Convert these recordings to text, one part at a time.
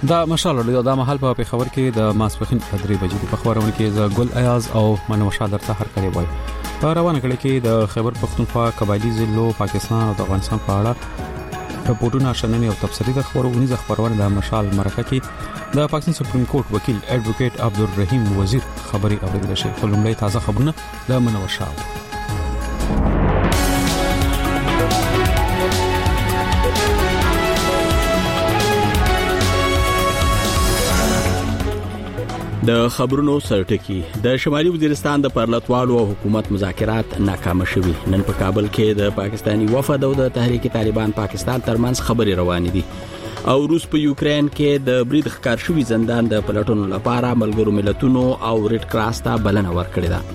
دا مشال له دا محل په خبر کې د ماسپخین 3 بجې په خبرونه کې د ګل ایاز او منوشا درته هر کړي وای په روانه کړي کې د خیبر پختونخوا قبایلی ضلعو پاکستان او افغانستان په اړه رپورټونه شننې او تفصیلي د خبرونه خبرونه د مشال مرکه کې د پاکستان سپریم کورټ وکیل ایڈوکیټ عبدالرحیم وزیر خبري اوریدل شي. خلومړی تازه خبرونه د منوشا د خبرونو سرټکی. د شمالي وزیرستان د پرلطوالو او حکومت مذاکرات ناکام شوي. نن په کابل کې د پاکستانی وفد او د تحریک طالبان پاکستان ترمنځ خبري روان دي او روس په یوکرين کې د برید ښکار شوي زندان د پلټونو لپاره ملګرو ملتونو او ریډ کراس ته بلنه ورکړې ده.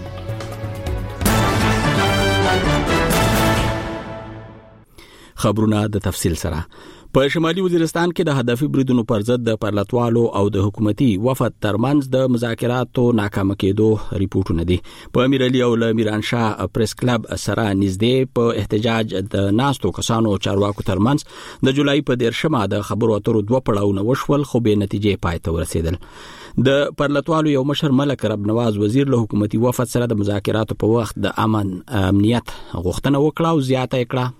خبرونه د تفصیل سره. په شمالي وزیرستان کې د هدفي بریدونو پر ضد د پرلطوالو او د حکومتي وفد ترمنځ د مذاکراتو ناکام کېدو ریپورتونه دي. په امیر علي او میران شاه پریس کلب سره نږدې په احتجاج د ناستو کسانو چارواکو ترمنځ د جولای په 10مه د خبرو اترو 2 پړاوونه وشول خو به نتیجې پای ته ورسېدل. د پرلطوالو یو مشر ملک رب نواز وزیر له حکومتي وفد سره د مذاکراتو په وخت د امنیت غوښتنه وکړه او زیاته کړه.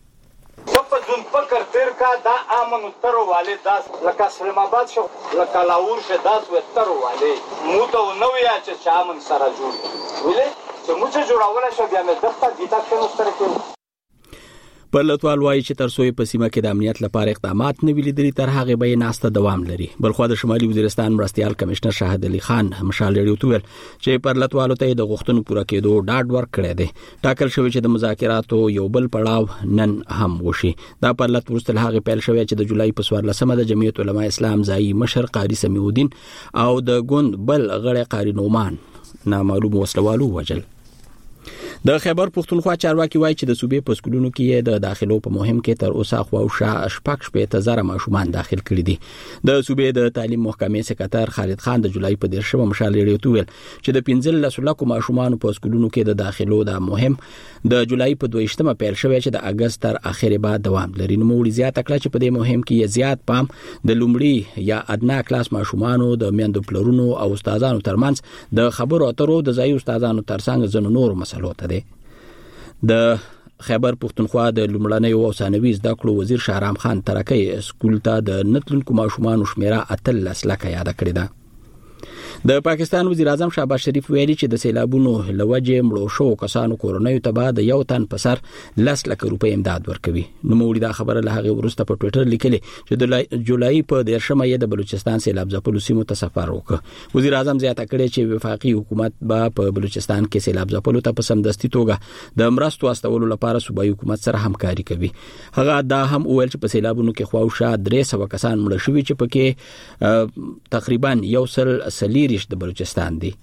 دا امن تر والے داس لکه سلام آباد شو لکه لاور شه داس و تر والے مو ته نو یا چې امن سره جوړ ولې چې مو چې جوړاوله شو بیا مې دغه دیتا شنو سره کې. پرلطوال وايي چې تر څو په سیمه کې د امنیت لپاره اقدامات نه ویل دي تر هغه به ناسته دوام لري. بلخو د شمالي وزیرستان مرستيال کمشنر شاهد علي خان مشال لري وتول چې پرلطوالو ته د غوښتنو پوره کېدو ډاډ ورکړی دی. ټاکل شوی چې د مذاکراتو یو بل پړاو نن هم وشي. دا پرلط ورستل هغه پیل شوی چې د جولای په 14مه د جمعیت علماء اسلام ځای مشر قاری سمیع الدین او د ګوند بل غړي قاری نومان نامعلوم وسلوالو وجل. د خیبر پختونخوا چارواکي وایي چې د صوبې په سکولونو کې د داخلو په مهم کې تر اوسه خواوشا شپږ شپې زره ماشومان داخل کړي دي. د صوبې د تعلیم محکمې سکرټر خالد خان د جولای په 10مه مشال لري ویل چې د 15 لکو ماشومان په سکولونو کې د داخلو د مهم د جولای په 22مه پیل شوی چې د اگست تر اخره بعد دوام لري. نو موږ زیاته کړه چې په دې مهم کې زیات پام د لومړي یا ادنا کلاس ماشومانو د میندو پلرونو او استادانو ترمنځ د خبرو اترو د ځای استادانو ترڅنګ ځنو نور مسلو ته دی. د خیبر پختونخوا د لومړنۍ او ثانوي زده کړو وزیر شهرام خان ترکی سکول ته د نتلونکو ماشومانو شمیره 13 لکه یاد کړی ده. د پاکستان وزیر اعظم شهباز شریف ویلي چې د سیلابونو لوجه مړو شو کسانو کورونیو ته بعد یو تن په سر 10 لک روپۍ امداد ورکوي. نو موږ دا خبره له هغه ورسته په ټوئیټر لیکلي چې د جولای په 10مه یې د بلوچستان سیلاب ځپلو سیمو ته سفر وکړ. وزیر اعظم زیاته کړې چې وفاقي حکومت به په بلوچستان کې سیلاب ځپلو ته په سمدستي توګه د مرستو استولو لپاره صوبایي حکومت سره همکاري کوي. هغه دا هم ویل چې په سیلابونو کې خواوشا 300 کسان مړ شوي چې پکې تقریبا 100 د بلوچستان دي.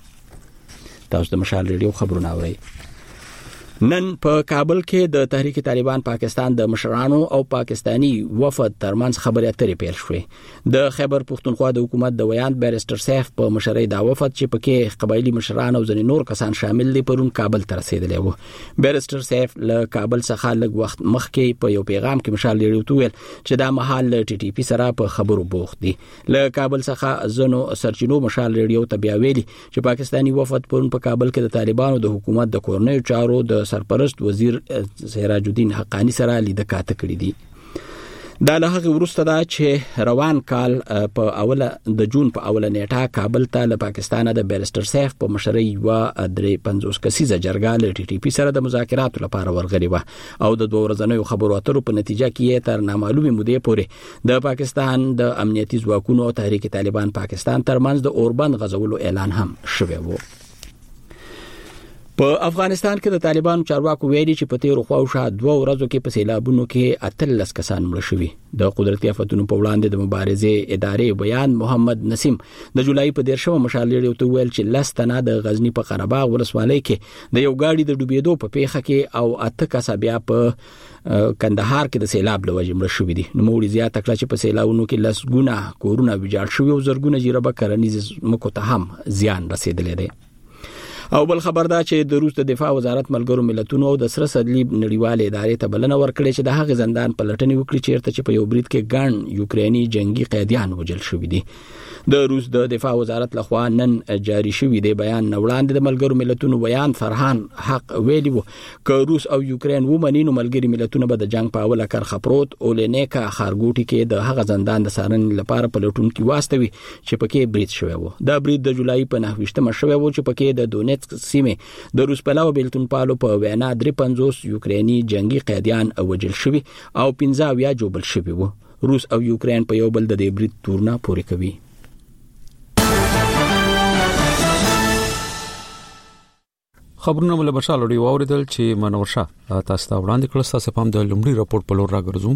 تاسو د مشال ریډیو خبرونه اورئ. نن په کابل کې د تحریک طالبان پاکستان د مشرانو او پاکستانی وفد ترمنځ خبرې اترې پیل شوې. د خیبر پختونخوا د حکومت د ویان بیرستر سیف په مشرۍ دا وفد چې پکې قبایلی مشران او ځینې نور کسان شامل دي پرون کابل ته رسیدلی وو. بیرستر سیف له کابل څخه لږ وخت مخکې په یو پیغام کې مشال لري ویل چې دا مهال ټي ټي پی سره په خبرو بوخت دي. له کابل څخه زنو سرچینو مشال لري ته بیا ویلي چې پاکستانی وفد پرون په کابل کې د طالبانو د حکومت د کورنیو چارو د سرپرست وزیر سراج الدین حقانی سره لیدل کاته کړی دي. دا له هغه وروسته دا چې روان کال په اوله د جون په اوله نیټه کابل ته له پاکستان د بیرستر سیف په مشرۍ و 350 کسیزه جرګه ل ټي ټي پی سره د مذاکراتو لپاره ورغلي و او د 2 ورځنیو خبرو اترو په نتیجه کې تر نامعلومه مودې پورې د پاکستان د امنیتي ځواکونو او تحریک طالبان پاکستان ترمنځ د اوربند غزولو اعلان هم شوی و. په افغانستان کې د طالبانو چارواکو ویلي چې په تیرو خواوشا 2 ورځو کې په سیلابونو کې 13 کسان مړ شوي. د قدرتي آفتونو په وړاندې د مبارزې ادارې بیان محمد نسیم د جولای په 10مه مشال لري ته ویل چې لستنه د غزنی په قرهباغ ولسوالۍ کې د یو گاډي د ډوبېدو په پیښه کې او 8 کسه بیا په کندهار کې د سیلاب لوجه مړ شوي دي. نو موږ زیاته کړه چې په سیلابونو کې لسګونه کورونه ویجاړ شوي او زرګونه جریبه کرنیز مکو ته هم زیان رسیدلی دی. او بل خبر دا چې د روس د دفاع وزارت ملګرو ملتونو او د سره صلیب نړیوال ادارې ته بلنه ورکړې چې د هغه زندان پلټنې وکړي چې په یو برید کې ګڼ یوکرینی جنگي قیدیان وژل شوي دي. د روس د دفاع وزارت لخوا نن جاری شوی دی بیان وړاندې د ملګرو ملتونو بیان فرهان حق ویلی وو ک روس او یوکرین ومني نو ملګری ملتونه به د جنگ په اوله کرخه پروت اولینیکا خارګوټي کې د هغه زندان د سارنې لپاره پلټونکو واستوي چې پکې برید شوی وو. دا برید د جولای په 9 شوی وو چې پکې د دونیتسک سیمه د روس پلاو بیلتون پالو په وینا 53 یوکرینی جنگي قیدیان وژل شوی او 15 جوړل شوی وو. روس او یوکرین په یو بل د دې برید تورنا پوري کوي. خبرونه مله بشاله دی اوریدل چې منورشا تاسو ته وړاندې کړل تاسو په هم د لومړي راپور په لور راګرځوم.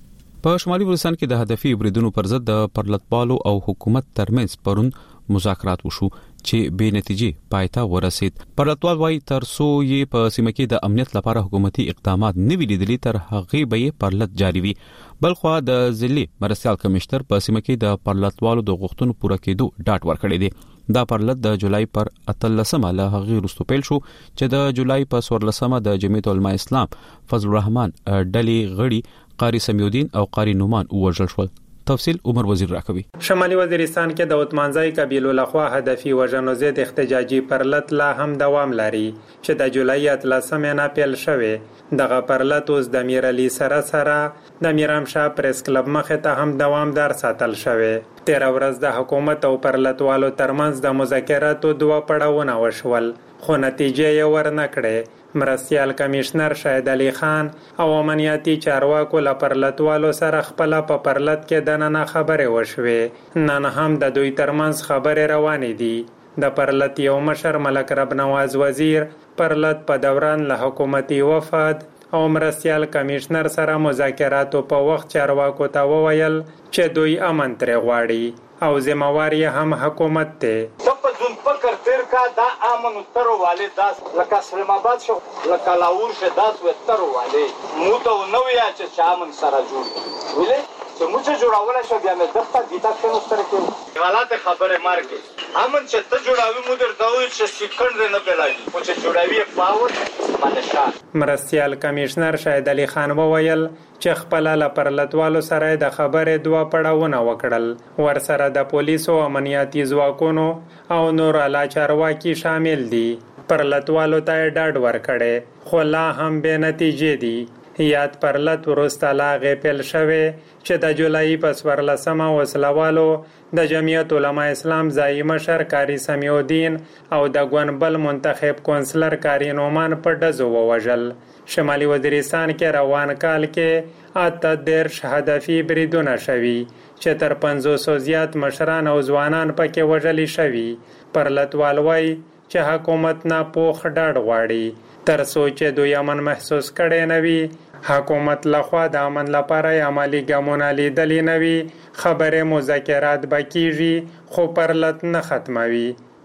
په شمالي افغانستان کې د هدفي بریدونو پر ضد د پرلطبالو او حکومت ترمنځ پرون مذاکرات وشو چې به نتیجې پایته ورسید. پرلطبال وايي تر څو یې په سیمه کې د امنیت لپاره حکومتي اقدامات نه ویلي دي تر هغه به پرلط جاری وي. بلخوا د ضلعي مرستيال کمشنر په سیمه کې د پرلطبالو د غوښتنو پوره کېدو ډاټ ورکړی دی. دا پرلط د جولای پر 13 له هغه وروسته پیل شو چې د جولای په 14 د جمعیت العلماء اسلام فضل الرحمن ډلې غړي قاری سمیودین او قاری نومان وژل شول. تفصیل عمر وزیر راکوي. شمالي وزیرستان کې د عثمانزای قبیلو لخوا هدفي وژنو ضد احتجاجي پرلط لا هم دوام لري چې د جولای 13 نه پیل شوه. دغه پرلط اوس د امیر علي سره د میرام شاه پریس کلب مخه ته هم دوامدار ساتل شوه. 13 ورځ د حکومت او پرلطوالو ترمنځ د مذاکراتو دوه پړاوونه وشول خو نتیجه یې ورنکړه. مرستيال کمشنر شاهد علي خان او امنیتي چارواکو له پرلطوالو سره خپل په پرلط کې د نن خبره وشوه. نن هم د دوی ترمنځ خبره روانې دي. د پرلط یو مشر ملک رب نواز وزیر پرلط په دوران له حکومتي وفد او مرستيال کمشنر سره مذاکراتو په وخت چارواکو ته وویل چې دوی امن ترې غواړي او ذمہواری هم حکومت ته. فکر تیر کا دا امن اتر والے داس لکه سلیم آباد شو لکه لاور شه داس وتر والے مو ته نو یا چې امن سره جوړ ویلې چې مو چې جوړاوله شو بیا مې دغه دیتا څنګه سره کې حالات خبره مارکه امن چې ته جوړاوي مو درته وي چې سکند نه بلایي او چې جوړاوي پاور باندې مرستيال کمشنر شاهد علي خان وویل چې خپل له پرلطوالو سره د خبرې دوه پړاوونه وکړل. ورسره د پولیسو امنیتي ځواکونو او نور اعلی چارواکي شامل دي. پرلطوالو ته ډاډ ورکړي خو لا هم به نتیجې دي. یاد پرلط ورسته لاغه پیل شوه چې د جولای په 14 وسلوالو د جمعیت العلماء اسلام ځای مشر قاری سمیودین او د ګونبل منتخب کونسلر قاری نومان په ډزو ووژل. شمالي وزیرستان کې روان کال کې اتدر هدفي بریدونه شوي چې تر 500 زیات مشران او ځوانان پکې وژل شوي. پرلطوال وايي چې حکومت نه پوخ ډاډ غواړي تر سوچ دوی امن محسوس کړي نوي. حکومت لخوا د امن لپاره عملی ګامونه لیدلې نوي. خبره مذاکرات بکیږي خو پرلط نه ختموي.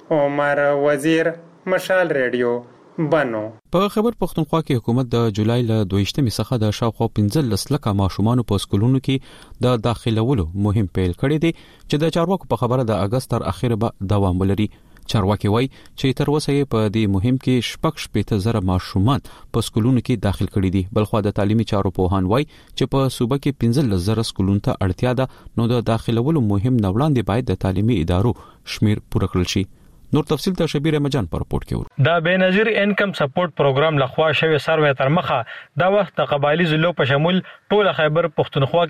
عمر وزیر مشال ریډیو بنو. په خبر پښتونخوا کې حکومت د جولای له 22 څخه د شاوخوا 15 لکه ماشومان په سکولونو کې د داخلولو مهم پیل کړی دی چې د چارواکو په خبره د اگست تر اخره به دوام ولري. چارواکي وایي چې تر اوسه په دې مهم کې 15,000 ماشومان په سکولونو کې داخل کړي دي. بلخوا د تعلیمي چارو پوهان وایي چې په صوبه کې 15,000 سکولونو ته اړتیا ده نو د داخلولو مهم نوړاندې باید د تعلیمي ادارو شمیر پوره کړل شي. نور تفصیل ته شبیر مجان پر رپورت کې ور. دا بنظیر انکم سپورټ پروګرام لخوا شوی سروې تر مخه دا وخت د قبایلی ضلعو په شمول ټول خیبر پښتونخوا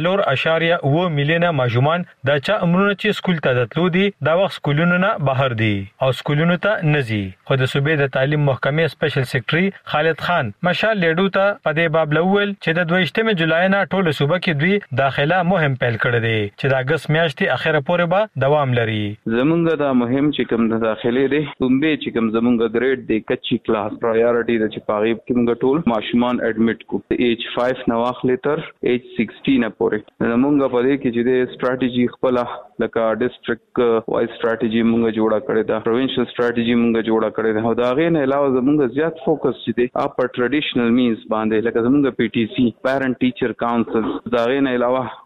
کې 4.9 میلیونه ماشومان د چا عمرونه چې سکول ته تللو دي دا وخت سکولونو نه بهر دي او سکولونو ته نزي. خو د صوبې د تعلیم محکمې سپیشل سیکریټري خالد خان مشال لیډو ته په دې باب لول چې د 22 جولای نه ټول صوبه کې دوی داخله مهم پیل کړی دی چې د اگست میاشتې اخره پورې به دوام لري. زمونږ د مهم چې کوم داخلي دي کومبه چې کوم زمونږ ګریډ دی کچي کلاس پرایورټي د چې پاغي کوم ټول ماشومان اډمیټ کو ایج 5 نو اخلي تر ایج 16 پورې زمونږ په دې کې چې د سټریټیجي خپل لکه ډیسټریکټ وایز سټریټیجي مونږ جوړه کړې ده پروینشل سټریټیجي مونږ جوړه کړې ده او دا غي نه علاوه زمونږ زیات فوکس چې دی اپ ټریډیشنل مینز باندې لکه زمونږ پی ټی سی پیرنټ ټیچر کاونسل دا غي نه علاوه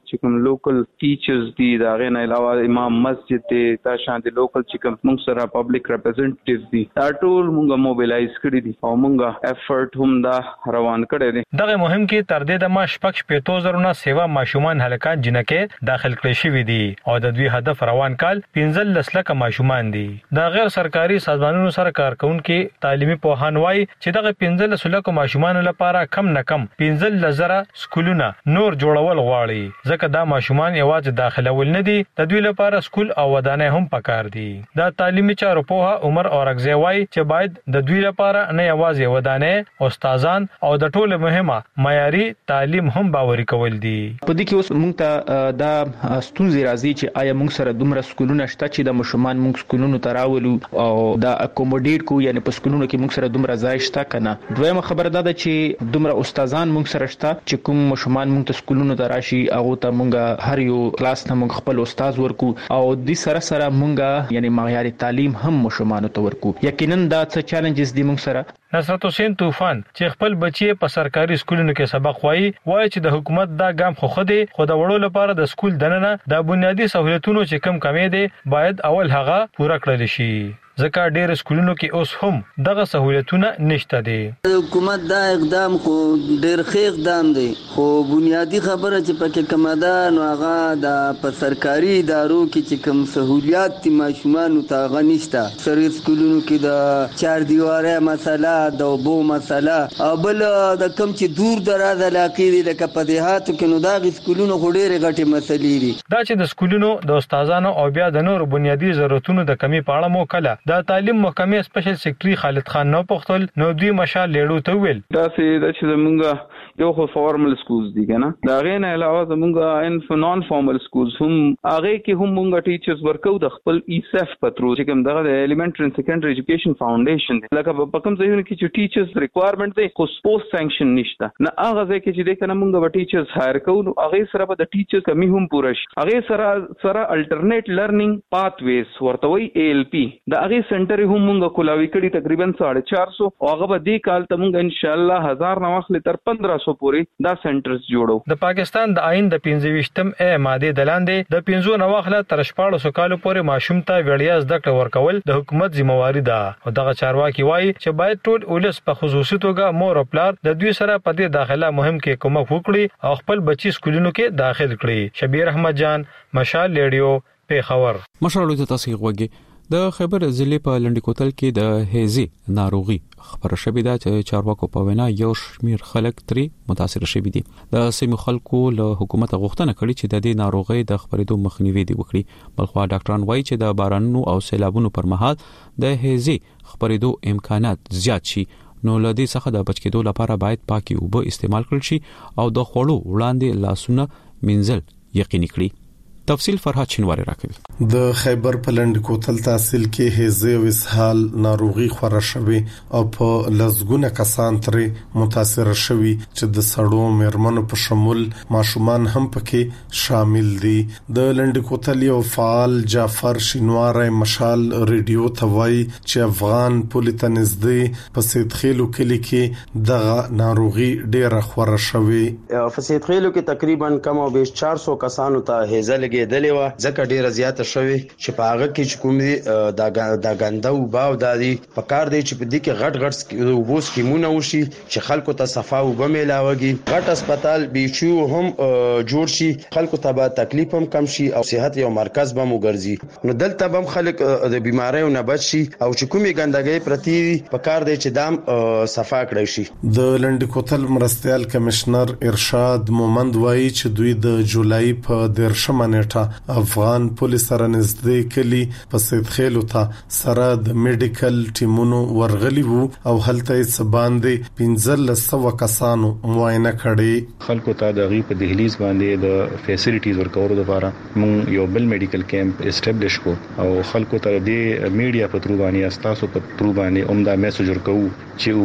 چې کوم لوکل ټیچرز دي دا غي نه علاوه امام مسجد دی تا شان دي لوکل چې کوم موږ سره پبلک ریپرزنټیټیوز دي دا ټول موږ موبیلایز کړی دي او موږ افورت هم دا روان کړی دي. دغه مهم کې تر دې د ما شپږ شپېتو زرونه سیوا ماشومان هلکان جنکه داخل کړي شوی دي او د دوی هدف روان کال 15 لک ماشومان دي. د غیر سرکاري سازمانونو سره کارکونکو تعلیمي پوهان وایي چې دغه 15 لک ماشومان لپاره کم نه کم 15,000 سکولونه نور جوړول غواړي ځکه دا ماشومان یوازې داخلول نه دي د دوی لپاره سکول او ودانۍ هم پکار دي. دا تعلیمي چارو په عمر اورغزی وایي چې باید د دوی لپاره نه یوازې ودانۍ استادان او د ټولو مهمه معیاري تعلیم هم باوري کول دي. په دې کې اوس موږ ته دا ستونزې راځي چې آیا موږ سره دومره سکولونه شته چې د ماشومان موږ سکولونو ته راولو او دا اکوموډیټ کو یعنی په سکولونو کې موږ سره دومره ځای شته کنه. دویمه خبره ده چې دومره استادان موږ سره شته چې کوم ماشومان موږ ته سکولونو ته راشي هغه ته موږ هر یو کلاس ته موږ خپل استاد ورکو او د سره موږ یعنی معیاري تعلیم هم ماشومان ته ورکو. یقینا دا څه چیلنجز دي موږ سره. نصرت حسین طوفان چې خپل بچي په سرکاري سکولونو کې سبق وایي چې د حکومت دا ګام خو د وړو لپاره د سکول دننه د بنیادی سہولتونو چې کم کمې دي باید اول هغه پوره کړل شي ځکه ډېر سکولونو کې اوس هم دغه سہولتونه نشته دي. حکومت دا اقدام خو ډېر ښه اقدام دی خو بنیادی خبره چې پکې کومه ده نو هغه د په سرکاري ادارو کې چې کوم سہولیات دي ماشومانو ته هغه نشته. سرکاري سکولونو کې د چار دیواره مسله د اوبو مسله او بل د کم چې دور دراز علاقې دي لکه په دیهاتو کې نو دا سکولونو خو ډېرې غټې مسلې دي. دا چې د سکولونو د استادانو او بیا د نور بنیادی ضرورتونو د کمی په اړه مو کله د تعلیم محکمې سپیشل سیکریټري خالد خان نو پختل نو دوی مشال لیړو ته ویل دا چې زمونږ یو خو فارمل سکولز دي کنه دا غي نه علاوه زمونږ ان نان فارمل سکولز هم هغه کې هم مونږ ټیچرز ورکو د خپل ایسف پترو چې کوم دغه ایلیمنټری اند سیکنډری ایجوکیشن فاونډیشن لکه په کوم ځایونو کې چې ټیچرز ریکوایرمنټ دی خو پوسټ سانکشن نشته نه هغه ځای کې چې د کنه مونږ به ټیچرز هایر کوو نو هغه سره به د ټیچرز کمی هم پوره شي. هغه سره الټرنیټ لرنینګ پاتویز ورته وی ALP دا هغه سنټر هم مونږ کولاوي کړي تقریبا 450 او هغه به دې کال ته مونږ ان شاء الله 1000 نواخل تر 1500 پورې دا سنټرز جوړو. د پاکستان د آئین د 25م ماده د لاندې د 15 نواخل تر 1400 کال پورې ماشوم ته وړیا زده کړه ورکول د حکومت ذمہواری ده او دغه چارواکي وایي چې باید ټول ولس په خصوصي توګه مور او پلار د دوی سره په دې داخله مهم کې کومک وکړي او خپل بچي سکولونو کې داخل کړي. شبیر احمد جان مشال ریډیو پیښور. مشالو ته تاسو غوږی د خیبر ضلع په لنډی کوتل کې د هیزي ناروغي خبر شوې ده چې چارواکو په وینا یو شمیر خلک تری متاثر شوي دي. د سیمو خلکو له حکومت غوښتنه کړې چې د دې ناروغي د خبرېدو مخنیوي دی وکړي. بلخوا ډاکټران وایي چې د بارانونو او سیلابونو پر مهال د هیزي خبرېدو امکانات زیات شي نو لدی څخه د بچ کېدو لپاره باید پاکي اوبه استعمال کړل شي او د خوړو وړاندې لاسونه منځل یقیني کړي. تفصیل فرهاد شینواری راکوي. د خیبر پلند کوتل تحصیل کې هیزه او اسهال ناروغي خورا شوي او په لزګونه کسان ترې متاثر شوي چې د سړو مېرمنو په شمول ماشومان هم پکې شامل دي. د لند کوتل یو فعال جعفر شینواری مشال ریډیو ته وایي چې افغان پولیټ نږدې په سیدخیلو کلی کې د ناروغي ډېره خورا شوي. په سیدخیلو کې تقریبا کم او بیش 400 کسانو ته هیزه لګېدلې و ځکه ډیره زیاته شوی چې په هغه کې چې کوم دي د غنده او باو د په کار دی چې په دې کې غټ وبو سکیمونه وشي چې خلکو ته صفا او بملاوږي غټ هسپتال بیچو هم جوړ شي خلکو ته به تکلیف هم کم شي او صحت یو مرکز به مو ګرځي نو دلته به خلک د بیماریو نه بچ شي او چې کومي ګندګي پرتی په کار دی چې دام صفا کړی شي. د لنډ کوتل مرستيال کمشنر ارشاد مومند وایي چې دوی د جولای په 10 افغان پولیس سره نږدې کلی په سیدخیلو ته سره د میډیکل ټیمونو ورغلي وو او هلته یې باندې 1500 کسانو معاینه کړي. خلکو ته د غي په دهلیز باندې د فیسیلیټیز ورکولو لپاره مونږ یو بل میډیکل کیمپ اسټابلیش کو او خلکو ته د میډیا په ترو باندې استاسو په ترو باندې عمده میسج ورکو چې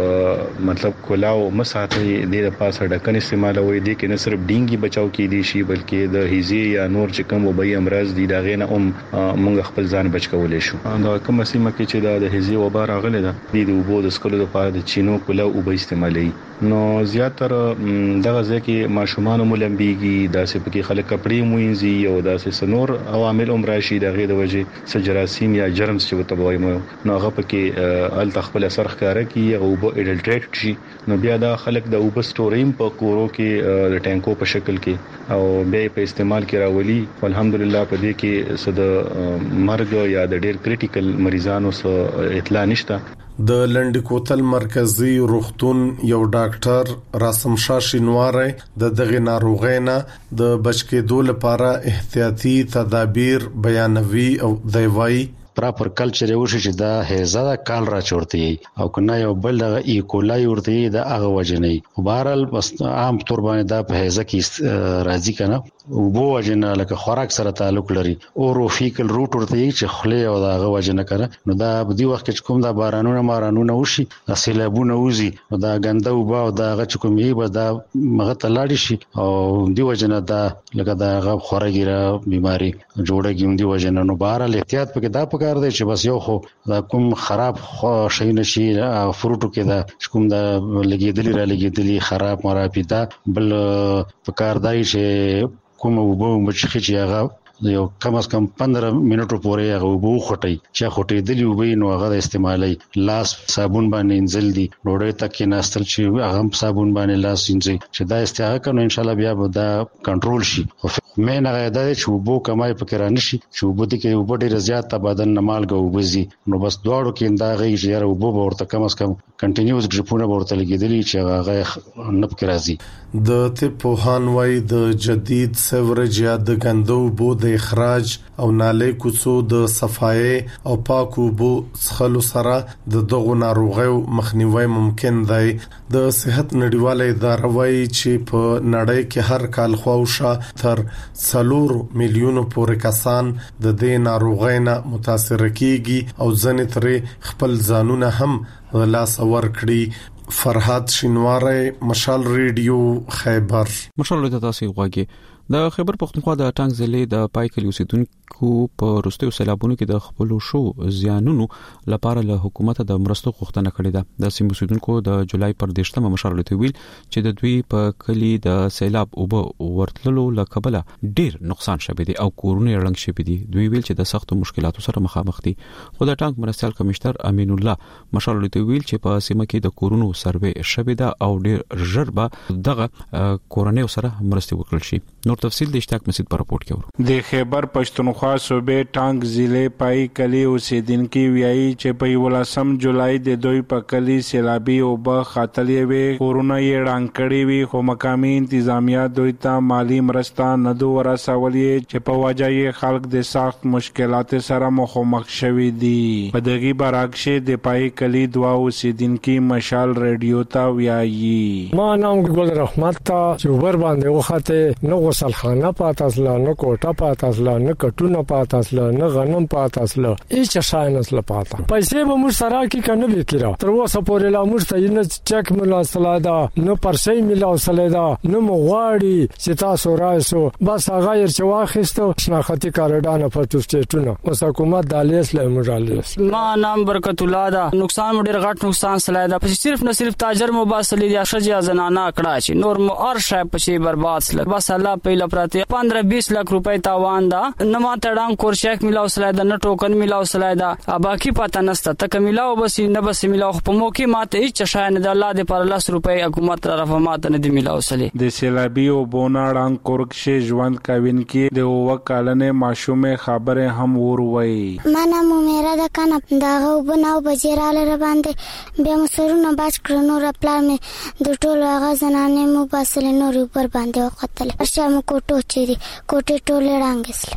وب مطلب کولاو مساته د پاسه ډکن استعمالوي دي کې نه صرف ډینګي بچاو کې دي شي بلکې د هیزي یا نور چې کوم وبای امراض دي دا غینه موږ خپل ځان بچ کولای شو. دا کوم سیمه کې چې د هزي وبا راغله ده د اوبو د سکلو لپاره د چینو کوله او به استعمالي نو زیاتره دغه ځکه ماشومان مولمبيږي داسې پکې خلک کپړې موینځي او داسې سنور عوامل راشي دغه د وجه سجراسیم یا جرمز چې وته وایي نو هغه پکې ال تخپل اثر ښکارا کی او به اډلټریټ شي نو بیا دا خلک د اوبو سټوریم په کورو کې د ټانکو په شکل کې او بیا په استعمال کې راولي. الحمدلله په دې کې صد مرګ یا د ډېر کریټیکل مریضانو سره اطلاع نشته. د لنډ کوتل مرکزی روغتون یو ډاکټر راسم شاه شینواره د دغه ناروغینا د بچکیدو لپاره احتیاطي تدابیر بیانوي او دی پراپر کلچر یو شي چې دا هزا کال را چورتي او کنه یو بل د ایکولای ورته د هغه وجنې بهرال بس عام تور باندې دا په هزا کې راځي کنه او بو وجنه لکه خوراک سره تعلق لري او روفیکل روټ ورته چې خله او دا هغه وجنه کړه نو دا په دې وخت کې کوم دا بارانونه وشي سیلابونه وزي نو دا ګنده او با دا هغه کوم یې به دا مغه تلاړي شي او دی وجنه دا لکه دا هغه خورګیره بیماری جوړه دی وجنه نو بهرال احتیاط پکې دا کار دی چې بس یو خو دا کوم خراب شي نشي فروټو کې دا کوم دا لګیدلی خراب مرابي دا بل په کار دی چې کوم وبو مچخي چې هغه یو کم از کم 15 منټو پورې هغه وبو خټي چې خټي دلی وبې نو هغه استعمالي لاس صابون باندې انځل دي ډوډۍ تک کې ناستل چې هغه صابون باندې لاس انځي چې دا استعمال کړو ان شاء الله بیا به دا کنټرول شي. مې نه غواړم چې وبو کمای پکې را نشي چې وبو دې کې وبو ډېر زیات ته بدن نه مالګه وبزي نو بس دواړو کې دا غي چې یاره وبو ورته کم از کم کنټینیوس ډریپونه ورته لګیدلی چې هغه نه پکې راځي. د طبپوهان وای د جدید سیوریج یا د ګندو بو د اخراج او نالې کوڅو د صفایي او پاکو بو څخلو سره د دغه ناروغیو مخنیوي ممکن دی. د صحت نړیواله اداره وای چې په نړۍ کې هر کال خواوشه تر 4 میلیونو پورې کسان د دې ناروغۍ نه متاثر کیږي او ځنې ترې خپل ځانونه هم لاس اور کړی. فرحات شینواره مشال ریډیو خیبر. مشال له تاسو غواګي د خیبر پختونخوا د ټانګ ضلع د پایکلی اوسیدونکو په وروستیو سیلابونو کې د خپل شو زیانونو لپاره له حکومت د مرستو غوښتنه کړې ده. د سیمې اوسیدونکو د جولای پر 10مه مشال له ویل چې د دوی په کلی د سیلاب او ورتللو لکبله ډیر نقصان شوه دي او کورونه رنګ شوه دي. دوی ویل چې د سختو مشکلاتو سره مخامخ دي. خو د ټانګ مرستيال کمشنر امین الله مشال له ویل چې په سیمه کې د کورونو سروې شوه ده او ډیر ژر به دغه کورونه سره مرستي وکړل شي. نور تفصیل د اشتاق مسجد پر رپورت کې ورو. د خیبر پښتونخوا صوبې ټانګ ضلع پای کلی اوسیدونکو ویایي چې په 18 جولای د دوی په کلی سیلابي او به خاطلې وي کورونه یې رنګ کړي وي خو مقامي انتظامیه دوی ته مالی مرسته نه دوه ورسولې چې په وجه یې خلک د سخت مشکلات سره مخامخ شوي دي. په دغه برعکس د پای کلی دوا اوسیدونکو مشال ریډیو ته ویایي ما نام ګل رحمت تا چې ور باندې وخته نو غسلخانه پاتاسله نه کوټه پاتاسله نه کټونه پاتاسله نه غنم پاتاسله هیڅ شاینسله پاتا پیسې به مر سره کې کنه وکړه تر اوسه پورې لا مر ته نه چک ملا سلادا نه پرسې ملا سلادا نه مغواړي چې تاسو راځو بس هغه یې چې واخیستو شناختی کارډانه پټو سټیټونه اوس حکومت دالیس له مجالس. ما نام برکت الله دا نقصان ډیر غټ نقصان سلادا په صرف نه صرف تاجر مو باسلې یا شجیا زنانه کړه چې نور مو اور شای په برباد سل بس الله په لپاره 15-20 लाख रुपए तावान दा न मा तडांग कोरशेक मिलाव सलायदा न टोकन मिलाव सलायदा बाकी पता नसता तक मिलाव बस न बस मिलाव په موقع ماته هیڅ شای نه د الله د پر 10 روپے حکومت طرف ماته نه دی मिलाव سلی. د سیلابي او بوناړان کورکشه ژوند کاوین کې د وکالنه ماشومه خبره هم وروي. ما نام میرا د کنه داغه وبناو بجیراله ر باندې به مسرونه باج کړنو را پلان د ټولو هغه زنانه مو باسل نو پر باندې وقتل اشم کوټو چيري کوټه ټوله رانګسل. د پای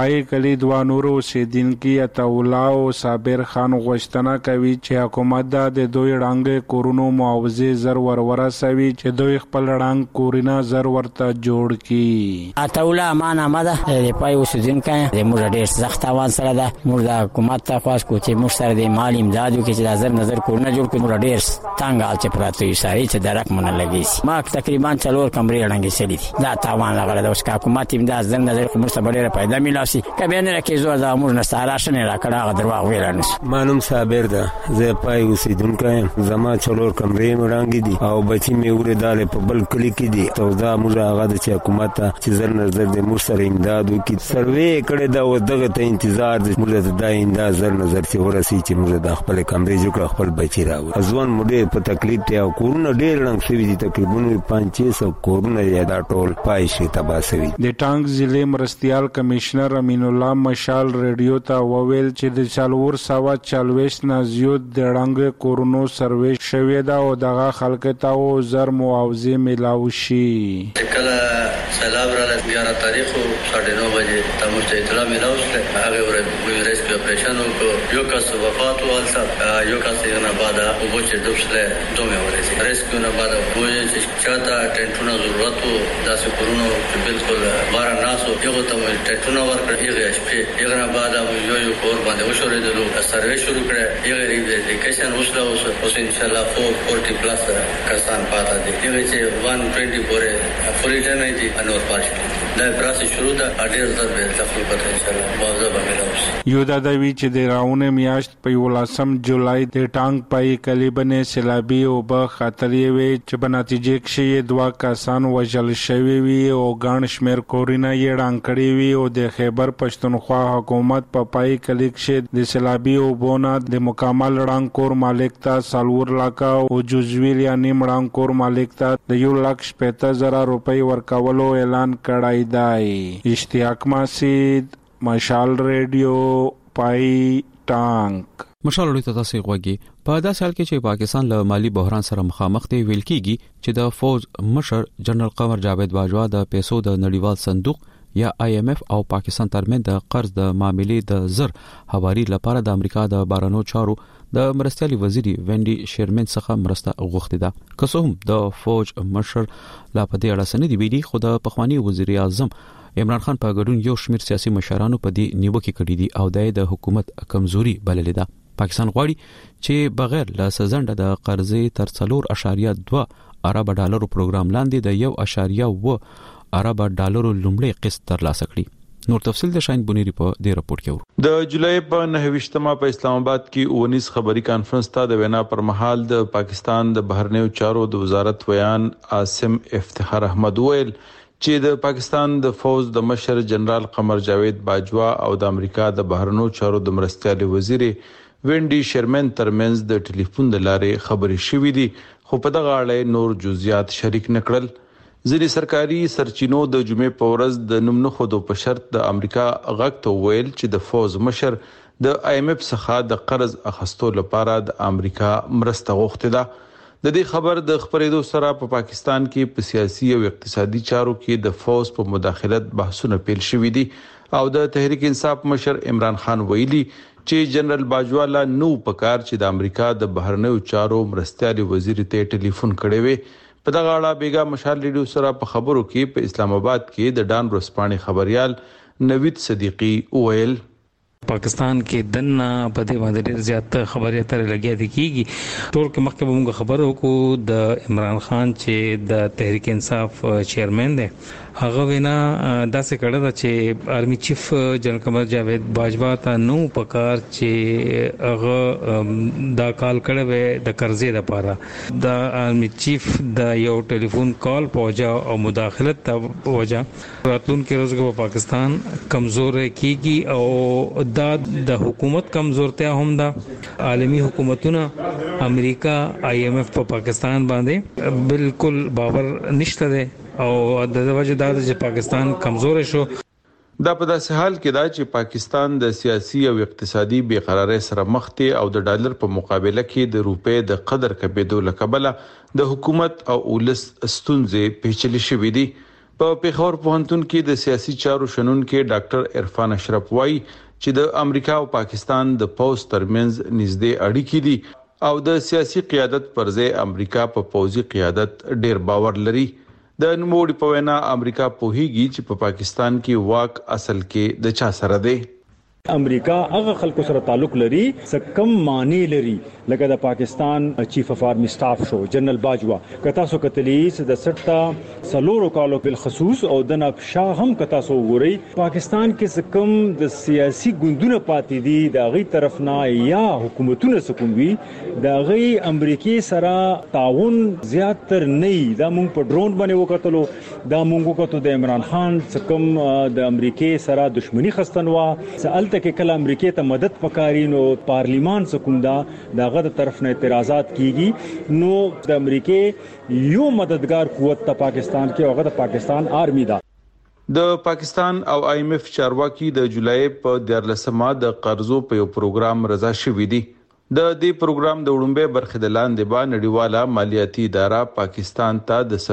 پای کلی دوه نور اوسیدونکو عطاالله او صابر خان غوښتنه کوي چې حکومت د دوی رنګ کورونو معاوضه زر ورسوي چې دوی خپل رنګ کورونه زر ورته جوړ کړي. عطاالله معنا مده د پای اوسیدونکو د موږ ډیر سخت اوان سره ده. موږ د حکومت ته خواست کوو چې موږ سره د مال امداد وکړي چې د نظر کورونه جوړ کړي. موږ ډیر تنګ حال چې پراته یو ساري چې درک مونږ لګي. ما تقریبا 4 کمرې رنګ سړي دي. دا تاوان لغړه د اوس حکومت امداد د نظر کوم څه ډیره پیدا میلاسي کبه نه راکې زو د امور نه سره شنه راکړه درواغ ویل نه. مانم صابر ده زه پای اوسیدونکو زما 4 کمرې رنګ دي او بچی مې وره داله په بل کلی کې دي. تو دا موږ هغه د حکومت چې زر نظر د موږ سره امداد وکړي. سروې کړه دا و دغه ته انتظار د موږ د امداد زر نظر چې ورسي چې موږ د خپل کمرې جوړ خپل بچی راو. ځوان موږ په تکلیف ته او کورونه ډېر رنګ شوی دي. تقریبا 500 کورونه یا دا ټول پای شي تبا شوی. د ټانګ ضلع مرستيال کمشنر امین الله مشال ریډیو ته وویل چې د 440 نه زیات د رنګ کورونو سروې شوی دا او دغه خلک ته او زر معاوضه ملاوي شي. کله سلام را 11 تاریخ 9:30 بجې تاسو ته اطلاع ملاوي هغه ورې ریسکیو اپریشن وکړو. یو کس وفات وکړ یو کس یې نه بعد او چې دوسله دومره ورسې ریسکیو نه بعد وایي چې چاته ټینټونو ضرورت وو داسې کورونو چې بالکل بار ناسو یو ته ټینټونو ورکړ. یو شپې یو نه بعد یو کور باندې وشورېدلو. سروې شروع کړه. یو ریویکیشن وشله اوس ان شاء الله 440 پلس کسان پاتې دي. یو چې 120 پورې فری ټایم دی انور پارشل دا پروسس شروع ده. اډیر زر به تخفیف ان شاء الله معاوضه به ملوي. یو د دوی چې د راونه میاشت په 18 جولای د ټانګ پای کلی باندې سیلابي او به خطرې وي چې په نتیجه کې 2 کسان وژل شوي وي او ګڼ شمېر کورونه یې ړنګ کړي وي. او د خیبر پښتونخوا حکومت په پای کلی کې د سیلابي او بونه د مکمل ړنګ کور مالک ته 4 لک او جزوی یا نیم ړنګ کور مالک ته د 1,50,000 روپۍ ورکولو اعلان کړی دی. اشتیاق مسید مشال ریډیو پای ټانک. مشال ته تاسو غوږی په داسې حال کې چې پاکستان له مالی بحران سره مخامخ دی. ویل کیږي چې د فوج مشر جنرال قمر جاوید باجوا د پیسو د نړیوال صندوق یا IMF او پاکستان ترمن د قرض د معاملې د زر حوالی لپاره د امریکا د بارانو چارو د مرستيالي وزیری وینډي شیرمن څخه مرسته غوښتي ده. که څه هم د فوج مشر لا په دې اړه سندې ویلي خو د پخوانی وزیر اعظم عمران خان په ګډون یو شمېر سیاسي مشرانو په دې نیوکه کړې دي او د حکومت کمزوري بللې ده. پاکستان غواړي چې بغیر له سزنده د قرضې تر 4.2 ارب ډالرو پروګرام لاندې د 1.1 ارب ډالرو لومړی قسط ترلاسه کړي. نور تفصیل د شاین بونیری په دې راپورټ کې ورو. د جولای په 9 په اسلام آباد کې 19 خبري کانفرنس ته د وینا پر مهال د پاکستان د بهرنیو چارو د وزارت ویان عاصم افتخار احمد ویل چې د پاکستان د فوج د مشر جنرال قمر جاوید باجوا او د امریکا د بهرنیو چارو د مرستيالي وزیر وینډي شیرمن ترمنځ د ټلیفون د لارې خبرې شوې دي خو په دغه اړه نور جزئیات شریک نکړل. ځینې سرکاري سرچینو د جمعې په ورځ د نوم نه خودو په شرط د امریکا غږ ته ویل چې د فوج مشر د IMF څخه د قرض اخیستو لپاره د امریکا مرسته غوښتي ده. د دې خبر د خبرېدو سره په پاکستان کې په سیاسي او اقتصادي چارو کې د فوج په مداخلت بحثونه پیل شوې دي او د تحریک انصاف مشر عمران خان ویلي چې جنرال باجوا لا نو پکار چې د امریکا د بهرنیو چارو مرستيالي وزیر ته ټلیفون کړی وي. په دغه اړه بیګا مشال ریډیو سره په خبرو کې په اسلام آباد کې د ډان ورسپانې خبريال نوید صدیقی ویل پاکستان کې دنه په دې باندې ډېر زیات خبرې اترې لګیا دي کیږي. ټول کې مخکې موږ خبرو کو د عمران خان چې د تحریک انصاف چیرمن دی هغه وینا داسې کړه دا چې آرمی چیف جنرال قمر جاوید باجوا ته نو پکار چې هغه دا کال کړه د قرضې لپاره د آرمی چیف د یو ټلیفون کال پوجا او مداخلت ته وجه راتلونکي روزګو پاکستان کمزور کیږي او دا د حکومت کمزورتیا هم ده. عالمی حکومتونه امریکا IMF په پاکستان باندې بالکل باور نشته ده او د وجه دا چې پاکستان کمزور شو. دا په داسې حال کې دا چې پاکستان د سیاسي او اقتصادي بیقراری سره مخ دی او د ډالر په مقابله کې د روپې د قدر کمېدو لکبله د حکومت او ولس ستونزې پیچلې شوې دي. په پیښور پوهنتون کې د سیاسي چارو شنونکو ډاکټر عرفان اشرف وایي چې د امریکا او پاکستان د پوز ترمنځ نږدې اړیکې دي او د سیاسي قیادت پر ځای امریکا په پوزي قیادت ډیر باور لري. د نوموړي په وینا امریکا پوهیږي چې په پاکستان کې واک اصل کې د چا سره دی. امریکا هغه خلکو سره تعلق لري چې کم معنی لري لکه د پاکستان چیف اف آرمی سټاف شو جنرال باجوا کتا سو کتلیس د 60 سلورو کالو په خصوص او د نبشاه هم کتا سو غوري پاکستان کې کم د سیاسي ګوندونه پاتې دي د غي طرف نه یا حکومتونه سکوم وي د غي امریکای سره تعاون زیات تر نه دا مونږ په ډرون باندې وکړلو دا مونږ وکړو د عمران خان څخه د امریکای سره دښمنی خستنوا سالته کې کله امریکای ته مدد پکاري نو پارلیمان سکوندا دغه طرف نه اعتراضات کیږي نو د امریکای یو مددگار قوت ته پاکستان کې هغه د پاکستان آرمی دا د پاکستان او آی ایم ایف چارواکي د جولای په 14مه د قرضو په یو پروګرام رضا شوی دی. د دې پروګرام د وړاندې برخې د لاندې با نړیواله مالیاتي اداره پاکستان ته د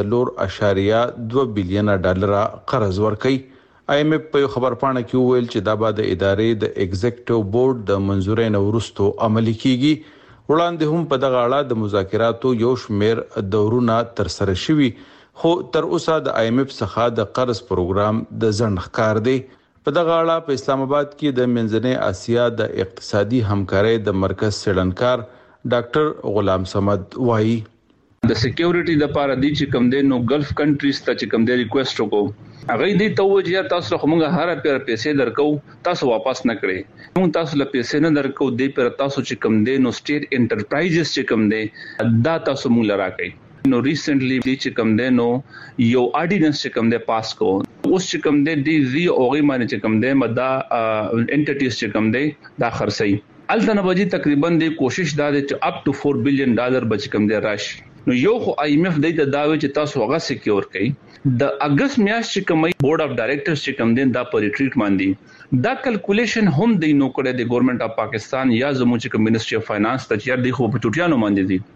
4.2 بلین ډالر قرض ورکړي. آی ایم ایف په خبر پاڼه کې ویل چې دا به د ادارې د ایگزیکټیو بورډ د منځورۍ نه وروسته عملي کیږي. وړاندې هم په دغه اړه د مذاکراتو یو شمېر دورونه تر سره شوي خو تر اوسه د آی ایم ایف څخه د قرض پروګرام د ځنډ ښکار دی. په دغه اړه په اسلام آباد کې د منځنۍ اسیا د اقتصادي همکارۍ د مرکز سړنکار ډاکټر غلام صمد وایي د سکیورټي د لپاره د چې کم دینو ګلف کنټریز ته چې کم دی ریکوست وکړو هغه دې توجه تاسو خو موږ هر پیر پیسې درکو تاسو واپس نه کړئ موږ تاسو له پیسې نه درکو دې پر تاسو چې کم دی نو سټیټ انټرپرایزز چې کم دی دا تاسو موږ لرا کوي نو ریسنټلی دې چې کم دی نو یو آرډیننس چې کم دی پاس کو اوس چې کم دی دی اوغي باندې چې کم دی مدا انټیټیز چې کم دی دا خرڅي الته بجې تقریبا د کوشش دا چې اپ ټو 4 بلین ډالر بچ کم دی راشي نو یو خو آی ایم ایف د داوی چې تاسو هغه سکیور کړئ د اگست میاشت چې کومي بورډ اف ډایریکټرز چې کوم دین دا پر ټریټ باندې دا کیلکولیشن هم دی نو کړی د ګورنمنت اف پاکستان یا زموږ چې منیسټری اف فاینانس ته چیر دی خو په ټوټیانو باندې دي.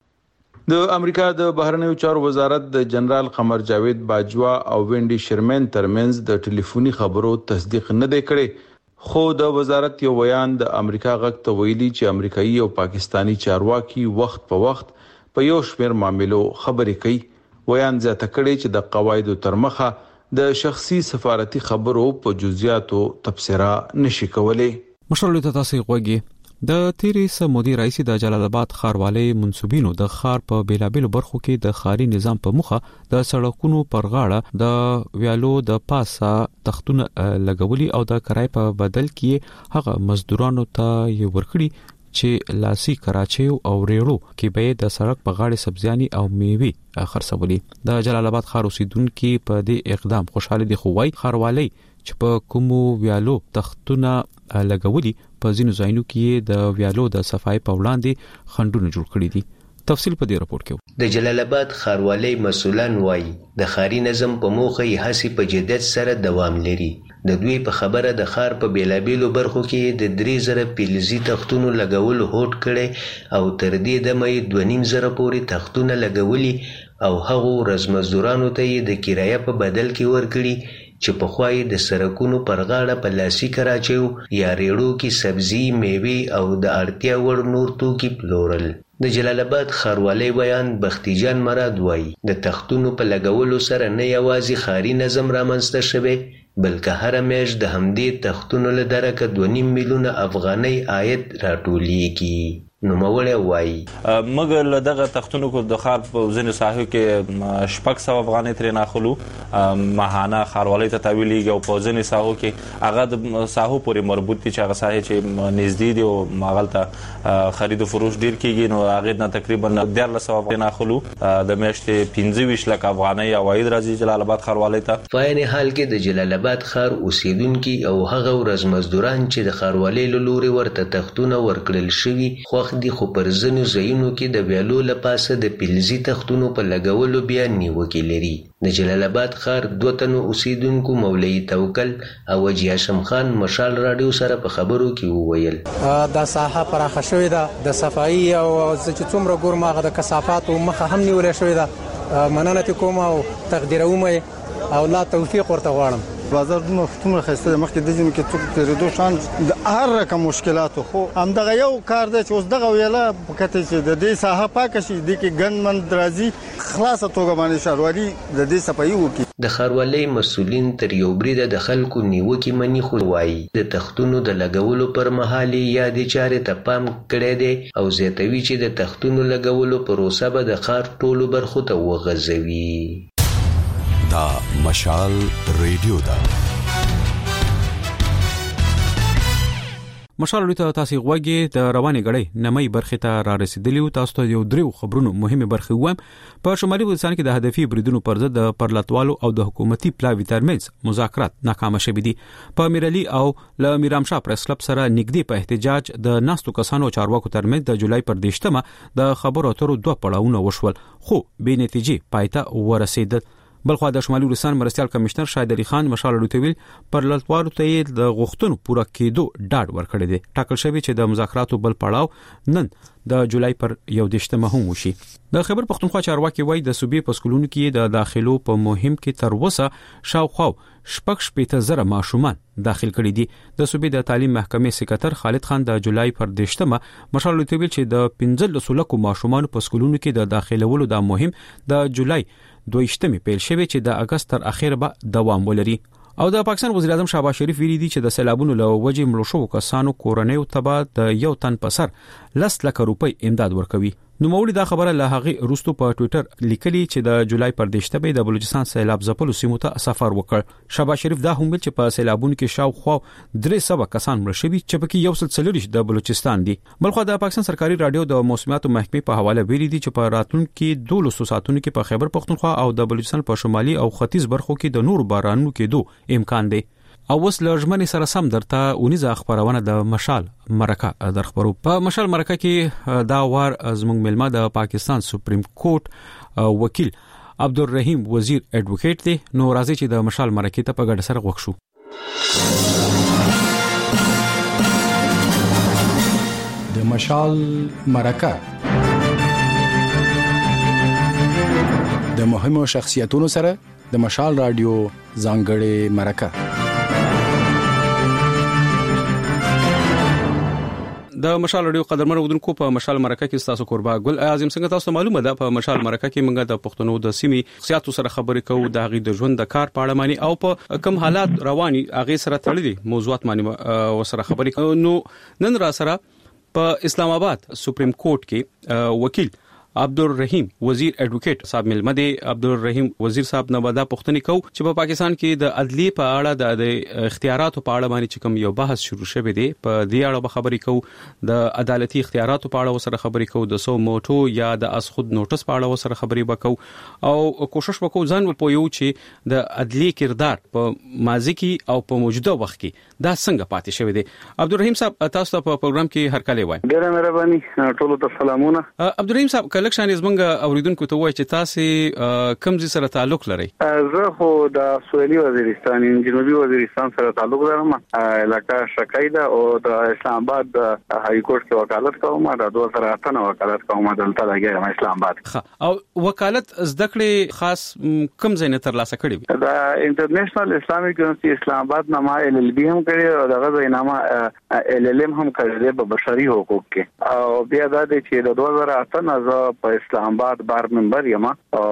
د امریکا د بهرنیو چارو وزارت د جنرال قمر جاوید باجوا او وینډي شرمن ترمنځ د ټلیفوني خبرو تصدیق نه دی کړی خو د وزارت یو بیان د امریکا غږ ته ویلي چې امریکایي او پاکستانی چارواکي وخت په وخت په یو شمېر معاملو خبرې کوي. ویان زیاته کړي چې د قواعدو تر مخه د شخصي سفارتي خبرو په جزئیاتو تبصره نشي کولای. مشرلو ته تاسو غوږی د تیریس مودي رئیس د جلال آباد ښاروالۍ منسوبینو د ښار په بیلابېلو برخو کې د ښاري نظام په مخه د سړکونو پر غاړه د ویالو د پاسه تختونه لګولي او د کرای په بدل کې هغه مزدورانو ته یې ورکړي چې لاسي کراچي او ریړو کې به د سړک په غاړه سبزياني او میوه خرڅولي. د جلال آباد ښار اوسیدونکو په دې اقدام خوشاله دي خو وايي ښاروالۍ چې په کومو ویالو تختونه لګولي په ځینو ځایونو کې د ویالو د صفای په وړاندې خندونه جوړ کړي دي. تفصیل په دې راپور کې. د جلال آباد ښاروالۍ مسولان وایي د ښاري نظم په موخه یې هڅې په جديت سره دوام لري. د دوی په خبره د ښار په بیلابېلو برخو کې د 3000 فلزي تختونو لګول هوټ کړي او تر دې دمه 2.5 پورې تختونه لګولي او هغو رزمزدورانو ته یې د کرایه په بدل کې ورکړي چې په خوای د سرکونو پر غاړه په لاسي کراچیو یا ریړو کې سبزي میوه او د اړتیا وړ نور توکي پلورل. د جلال آباد ښاروالۍ بیان بختي جان مراد وایي د تختونو په لګولو سره نه یوازې ښاري نظم رامنځته شوی بلکې هر میاشت د همدې تختونو له درکه 2.5 میلیونه افغانۍ عاید راټولیږي. نوموړی وایي مګر له دغه تختونو کو د ښار په ځینو ساحو کې 600 افغانۍ ترې ناخلو ماهانه ښاروالۍ ته تحویلېږي او په ځینو ساحو کې هغه د ساحو پورې مربوط دي چې هغه ساحې چې نږدې دي او هغلته خرید او فروش ډیر کیږي نو هغه نه تقریبا 1300 افغانۍ ناخلو د میاشتې 25 لک افغانۍ عواید راځي جلال آباد ښاروالۍ ته. په عین حال کې د جلال آباد ښار اوسیدونکو او هغه ورځمزدوران چې د ښاروالۍ له لوري ورته تختونه ورکړل شوي دي خو پر ځینو ځایونو کې د ویالو لپاسه د فلزي تختونو په لګولو بیا نیوکې لري. د جلال آباد ښار 2 تنو اوسیدونکو مولوي توکل او وجی هاشم خان مشال رادیو سره په خبرو کې وویل دا ساحه پراخه شوې ده د صفایي او چې څومره ګورم هغه د کثافات او مخه هم نیول شوې ده. مننه کوم او تقدیروم او لا توفیق ورته غواړم. بازار دومره خسته مخکې د ځینې کې څوک تیرېدو شان د هر رقم مشکلاتو خو همدغه یو کار دی چې اوس دغه ویله پکته چې د دې ساحه پاکه شي د کې ګندمن درازي خلاصه توګه باندې شاروالي د دې صفایي وکړي. د ښاروالۍ مسؤلین تر یو بریده د خلکو نیوکې مني خو وایي د تختونو د لګولو پر مهال یادې چارې ته پام کړی دی او زیاتوي چې د تختونو لګولو پروسه به د ښار ټولو برخو ته وغځوي. دا مشال ریډیو دا مشال ریډیو تاسو غوږی د رواني غړې نمای برخه ته را رسیدلی او تاسو ته یو دریو خبرونو مهمه برخه وایم. په شمالي وزیرستان کې د هدفي بریدونو پر ضد د پرلطوالو او د حکومتي پلاوی ترمنځ مذاکرات ناکام شوي دي. په میرالي او ل میرامشاه پریس کلب سره نږدې په احتجاج د ناستو کسانو چارواکو ترمنځ د جولای پر 10مه د خبرو اترو 2 پړاوونه وشول خو به نتیجې پایته ورسېدل. بلخو د شمالي وزیرستان مرستيال کمشنر شاهد علي خان مشال ډوتویل پر لټوارو ته د غوښتنو پوره کېدو ډاډ ورکړی دی. ټاکل شوی چې د مذاکراتو بل پړاو نن د جولای پر 11مه هم وشي. د خیبر پختونخوا چارواکي وایي د صوبې په سکولونو کې د داخلو په مهم کې تر اوسه شاوخوا 6,000 ماشومان داخل کړي دي. د صوبې د تعلیم محکمې سکرټر خالد خان د جولای پر 10مه مشال ډوتویل چې د 15 لکو ماشومان په سکولونو کې د داخلولو د مهم د جولای 22 پیل شوی چې د اگست تر اخر به دوام ولري. او د پاکستان وزیر اعظم شهباز شریف ویلي دي چې د سیلابونو له وجې مړو شوو کسانو کورنۍ تبا د یو تن په سر 10 لک روپۍ امداد ورکوي. نو مولي دا خبره له هغه روستو په ټوئیټر لیکلي چې د جولای پر 10مه د بلوچستان سیلاب ځپلو سیمو ته سفر وکړ. شهباز شریف دا هم ویل چې په سیلابونو کې شاوخوا 300 کسان مړ شوي چې پکې یو سل څلورش د بلوچستان دي. بلخو د پاکستان سرکاري رادیو د موسمیاتو محکمې په حواله ویلي دي چې په راتلونکو 12 ساعتونو کې په خیبر پختونخوا او د بلوچستان په شمالي او ختیځ برخو کې د نور بارانونو کېدو امکان دی. او وس لږمنې سره سم درته اونیزه خبرونه د مشال مرکه در خبرو. په مشال مرکه کې دا وار زموږ ملما د پاکستان سپریم کورټ وکیل عبدالرحیم وزیر ایڈوکیټ دی. نو راځي چې د مشال مرکه ته په ګډه سره وښو. د مشال مرکه د مهمو شخصیتونو سره د مشال رادیو ځانګړې مرکه. د مشال رادیو قدرمن ودونکو په مشال مرکه کې تاسو قربا ګل اعظم څنګه تاسو معلومه ده په مشال مرکه کې موږ د پښتنو د سیمې سیاسي سره خبرې کوو د غي د ژوند د کار په اړه مانی او په کوم حالات رواني هغه سره تړلي موضوعات مانی وسره خبرې کوو. نو نن را سره په اسلام آباد سپریم کورټ کې وکیل عبدالرحیم وزیر ایڈوکیټ صاحب ملمدي. عبدالرحیم وزیر صاحب نه ودا پښتني کو چې په پاکستان کې د عدلی په اړه د اختیاراتو په اړه باندې کوم یو بحث شروع شوی دی په دې اړه خبرې کو د عدالتي اختیاراتو په اړه سره خبرې کو د سو موټو یا د اس خود نوټس په اړه سره خبرې وکاو او کوشش وکاو ځان په یو چې د عدلی کردار په ماضی کې او په موجوده وخت کې دا څنګه پاتې شوی دی. عبدالرحیم صاحب تاسو ته په پروګرام کې هر کله وای. ډیره مهرباني ټولو ته سلامونه. عبدالرحیم صاحب کله شان زمونږ اوریدونکو ته وایي چې تاسو کوم ځای سره تعلق لرئ؟ زه خو د سویلي وزیرستان جنوبي وزیرستان سره تعلق لرم. علاقه شکایده او د اسلام آباد های کورټ کې وکالت کوم. د 2008 وکالت کوم دلته لګیم اسلام آباد. او وکالت زده کړې خاص کوم ځای نه تر لاسه کړی؟ د انټرنیشنل اسلامیک یونیورسيټي اسلام آباد نامه LLB هم کړی او دغه ځای نامه LLM هم کړی دی په بشري حقوق کې. او بیا دا چې د 2008 زه په اسلام آباد بار ممبر یم او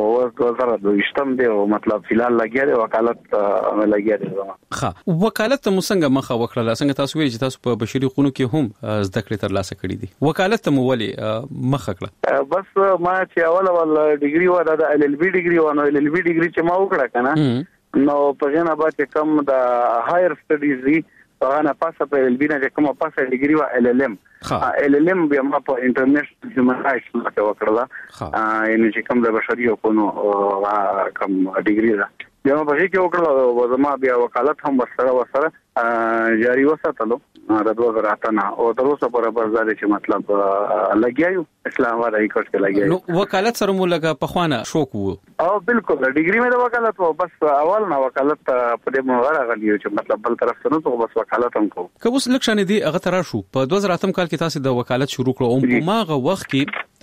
2022 دی او مطلب فلحال لګیا دی وکالت لګیا دی. ښه وکالت ته څنګه مخه وکړه؟ څنګه تاسو ویل چې تاسو په بشري حقوقو کې هم زده کړې تر لاسه کړې دي وکالت ته مولي مخه کړه؟ بس ما چې اول ډیګري و د LLB ډیګري و نو LLB ډیګري چې ما وکړه کنه نو په غنا بعد کوم د هایر سټډیز دی هغه نه پاسه په LLB نه کومه پاسه ډیګري و LLM بیا ما په انټرنیشنل هیومن رائټس کې وکړه یعنی چې کوم د بشري حقوقو کوم ډیګري ده بیا ما په کې وکړه او زما بیا وکالت هم وسره جاری وساتلو د 2008 او تر اوسه پر برزاده چې مطلب لګیایو اسلام آباد های کورټ کې لګیایو. نو وکالت سره مو لګه په خوانه شوق وو؟ او بالکل ډیګري مې د وکالت وو بس اول نه وکالت په دې مو غواړم چې مطلب بل طرف ته نو بس وکالت هم کوم. که اوس لکشن دي هغه تر شو په 2008 کال کې تاسو د وکالت شروع کړو او په ماغه وخت کې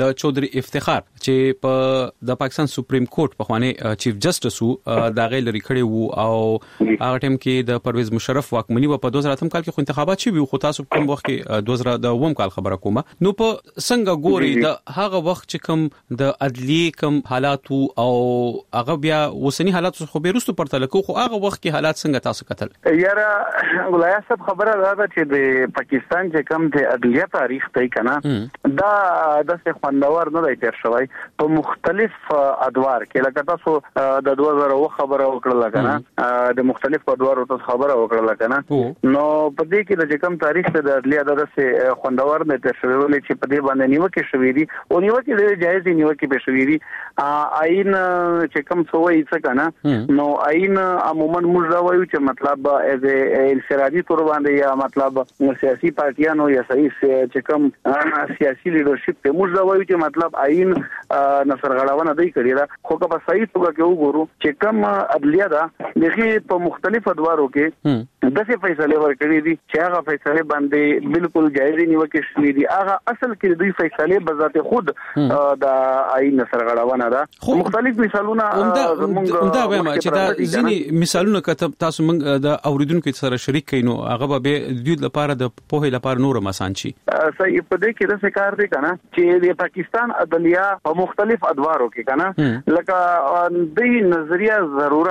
د چودري افتخار چې په د پاکستان سپریم کورټ په خوانه چیف جسټس دا غیر لري کړي وو او هغه ټیم کې د پرویز مشرف واکمنی په 2008 کال کې خو انتخابات شوي خو تاسو کوم وخت کې 2002 کال خبره کومه نو په څنګه ګوري د هغه وخت چې کوم د عدلی کوم حالات او هغه بیا وسنی حالات خو بیرستو پرته لکه خو هغه وخت کې حالات څنګه تاسو کتل یاره ولایت صاحب خبره ده چې د پاکستان چې کوم د عدلیه تاریخ ته کنه دا د څه خوندور نه دی تیر شوی په مختلف ادوار کې لکه تاسو د 2000 خبره وکړه کنه د مختلف ادوارو ته خبره وکړه کنه نو په دې کې د کوم تاریخ ته د عدلیه د څه خوندور نه تیر شوی ولې چې په دې باندې نیوکه شوې دي او نیوکه د جایز نیوکه به شوې دي آئین چې کوم سوې څه کنه نو آئین عموما موږ دا وایو چې مطلب از انفرادي تور باندې یا مطلب سیاسي پارټیانو یا چې کوم سیاسي لیډرشپ ته موږ دا وایو چې مطلب آئین نصرغړاونه دی کړی دا خو که په صحیح توګه کې وګورو چې کوم عدلیه ده دغه په مختلف ادوارو کې دغه فیصله ورکړي دي چې هغه فیصله باندې بالکل جایز نیوکه شوې دي هغه اصل کې دوی فیصله بذات خود د آئین سرغړاونه ده مختلف مثالونه دا وایم چې دا ځینی مثالونه کتب تاسو موږ د اوریدونکو سره شریک کینو هغه به د لپاره د پوهې لپاره نور مسان شي صحیح په دې کې د کار دی کنه چې د پاکستان عدلیه په مختلف ادوارو کې کنه لکه د نظریه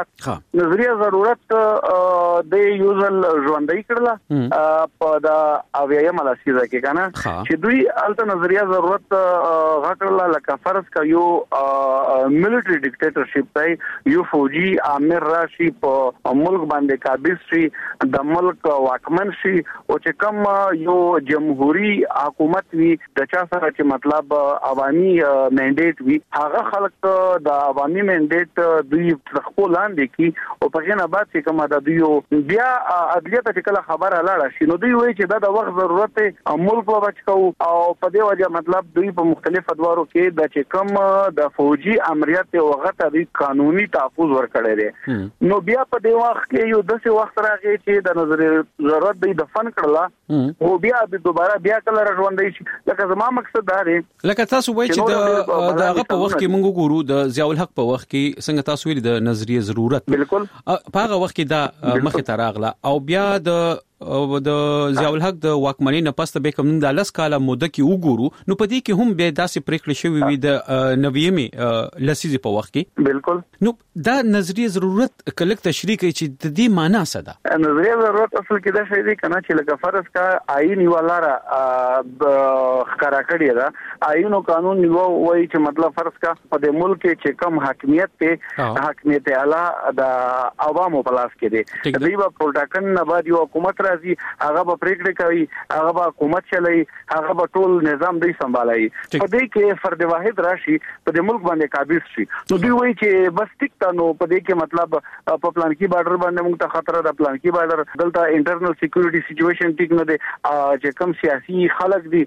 ضرورت د یوزل ژوندۍ کړله په د اویایم لاسیزه کې کنه چې دوی الته نظریه ضرورت غکړه لکه فرض کا یو ملټری ډیکټیټرشپ دی یو فوجي امیر راشي په ملک باندې قابض شي د ملک واکمن شي او چې کوم یو جمهوریت حکومت وی د چا سره چې مطلب عوامي منډیټ وی هغه خلک د عوامي منډیټ دوی خپل لاندې کی او په غنه بعد چې کومه د دوی بیا عدلیه ته کله خبره لاړه شي نو دوی وایي چې د وخت ضرورت ته ملک په بچو او په دې وجه مطلب دوی په مختلف ادوارو کې د چې کوم د فوجي امریت او غته د قانوني تحفظ ورکړي دي نو بیا په دې وخت کې یو داسې وخت راغی چې د نظر ضرورت دی د فن کړلا او بیا د دوباره بیا کله راځوندای شي لکه زما مقصد دا دی لکه تاسو وایي چې د هغه په وخت کې موږ ګورو د ضیاء الحق په وخت کې څنګه تاسو ویل د نظریه ضرورت بالکل په هغه وخت کې دا مخه تراغله او بیا د ضیاء الحق د واکمنۍ نه پسته به کوم د لاس کاله موده کې وګورو نو په دې کې هم به داسې پریکړه شوې وي د نویمه لسیزه په وخت کې بالکل نو دا نظریه ضرورت کلک تشریح کوي چې د دې معنی څه ده نظریه ضرورت اصل کې دا شی دی کنه چې لکه فرض کا آئین ولاره ښکارا کړی دا آئین او قانون یو وایي چې مطلب فرض کا په دې ملک کې چې کم حاکمیت ته حاکمیت اعلی د عوامو په لاس کې دی دوی په پروتاکن نه بعد یو حکومت راځي هغه به پریکړه کوي هغه به حکومت چلای هغه به ټول نظام دی سمبالای په دې کې فرد واحد راشي په دې ملک باندې قابض شي نو دوی وایي چې بس ټیک تا نو په دې کې مطلب په پلان کې بارډر باندې موږ ته خطر ده پلان کې بارډر دلته انټرنل سکیورټي سچويشن ټیک نه دی چې کوم سیاسي خلک دي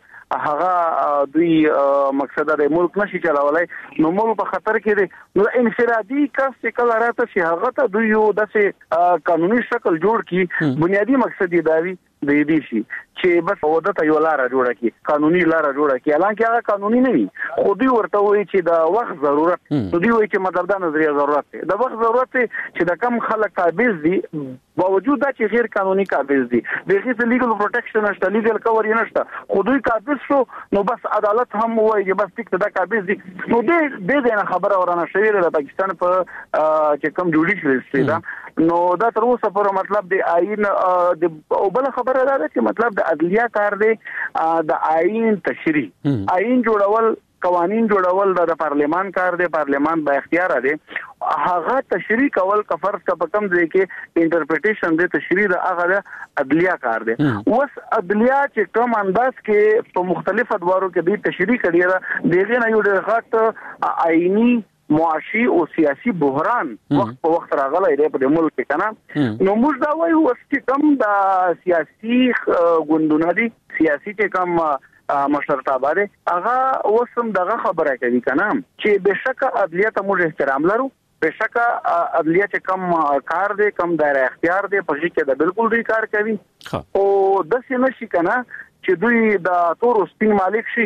هغه دوی مقصد د ملک نشي چلاولای نو ملک په خطر کې دی نو انفرادي کس چې کله راته شي هغه ته دوی یو داسې قانوني شکل جوړ کی بنیادی مقصد دی داوی د دې شي چې بس ودته یو لار جوړه کی قانوني لار جوړه کی الان کې هغه قانوني نه وي خو دوی ورته وایي چې د وخت ضرورت دوی وایي چې مطلب دا نظریه ضرورت دی د وخت ضرورت چې د کم خلک قابض دي باوجود دا چې غیر قانوني قابض دي دغه څه لیګل پروټیکشن نشته لیګل کور یې نشته خو دوی قابض شو نو بس عدالت هم وایي چې بس ټیک دا قابض دي نو دې نه خبره ورانه شوی د پاکستان په چې کم جوډیشل سیستم نو دا تر اوسه پر مطلب د آئین د بل خبره دا ده چې مطلب د عدلیه کار دی د آئین تشریح آئین جوړول قوانین جوړول د پارلیمان کار دی پارلیمان با اختیار دی هغه تشریح کول کفر کا پکم دی کې انټرپریټیشن دی تشریح د هغه عدلیه کار دی وس عدلیه چې کوم انداز کې په مختلف ادوارو کې دی تشریح کړي دا دغه نه یو ډېر غټ آئینی معاشي او سیاسي بحران وخت په وخت راغلی دی په ملک کې کنه نو موږ دا وایو چې کوم د سیاسي ګوندونه دي سیاسي چې کوم مشرتابه دي هغه وسم دغه خبره کوي کنه چې بشک عدلیه ته موږ احترام لرو بشک عدلیه چې کم کار دی کم دایره اختیار دی په کې دا بالکل دوی کار کوي او د سینه شي کنه چې دوی د تور سپین مالک شي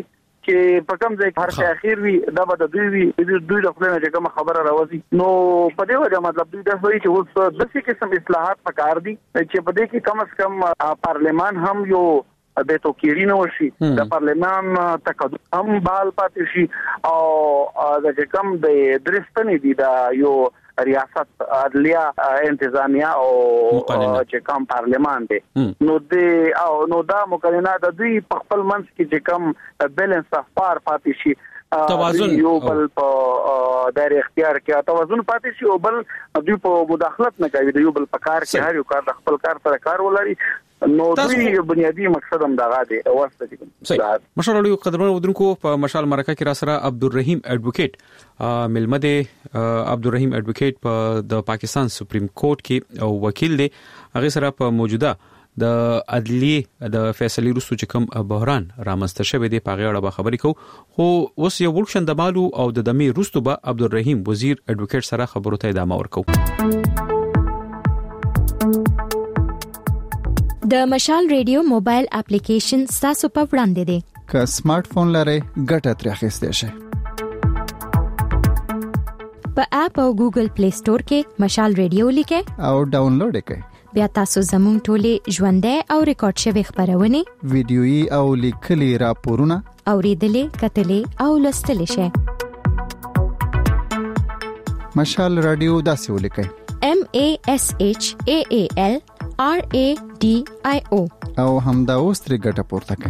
چې په کوم ځای هر څه اخیر وي دا به د دوی د خپل نه کوم خبره راوځي نو په دې وجه مطلب دوی د وایي چې اوس د څه قسم اصلاحات پکار دي چې په دې کې کم از کم پارلمان هم یو د توکیرینو شي د پارلمان تقدم هم بال پاتې شي او د کوم د درستنې دي دا یو ریاست عدلیه انتظامیه او چې کوم پارلمان دی نو دا مقننه د دوی په خپل منځ کې چې کوم بیلنس اف پار پاتې شي توازن یو بل په دایره اختیار کې توازن پاتې شي او بل دوی په مداخلت نه کوي د یو بل په کار کې هر یو کار د خپل کار سره کار ولري نو دوی بنیادی مقصد هم دا غاده واسطه دي مشال علي قدرمن ودونکو په مشال مرکه کې را سره عبدالرحیم اډوکیټ ملمده عبدالرحیم اډوکیټ په د پاکستان سپریم کورټ کې او وکیل دی هغه سره په موجوده د عدلیه د فیصله وروسته چې کوم بحران رامنځته شوی دی په غاړه به خبرې کو خو اوس یو ورکشن د مالو او د دمي وروسته به عبدالرحیم وزیر اډوکیټ سره خبرو ته ادامه ورکو د مشال ریډیو موبایل اپلیکیشن تاسو په وړاندې دی که سمارټ فون لرئ ګټه ترې اخیستئ شئ په اپ او ګوګل پلی سٹور کې مشال ریډیو لیکئ او ډاونلوډ کړئ بیا تاسو زموږ ټولې ژوندۍ او ریکارډ شوی خبرونه ویډیويي او لیکلي راپورونه اوریدلې کتلې او لوستلې شئ مشال رادیو داسې ولیکئ MASHAAL RADIO او همدا اوس ترې ګټه پورته کړئ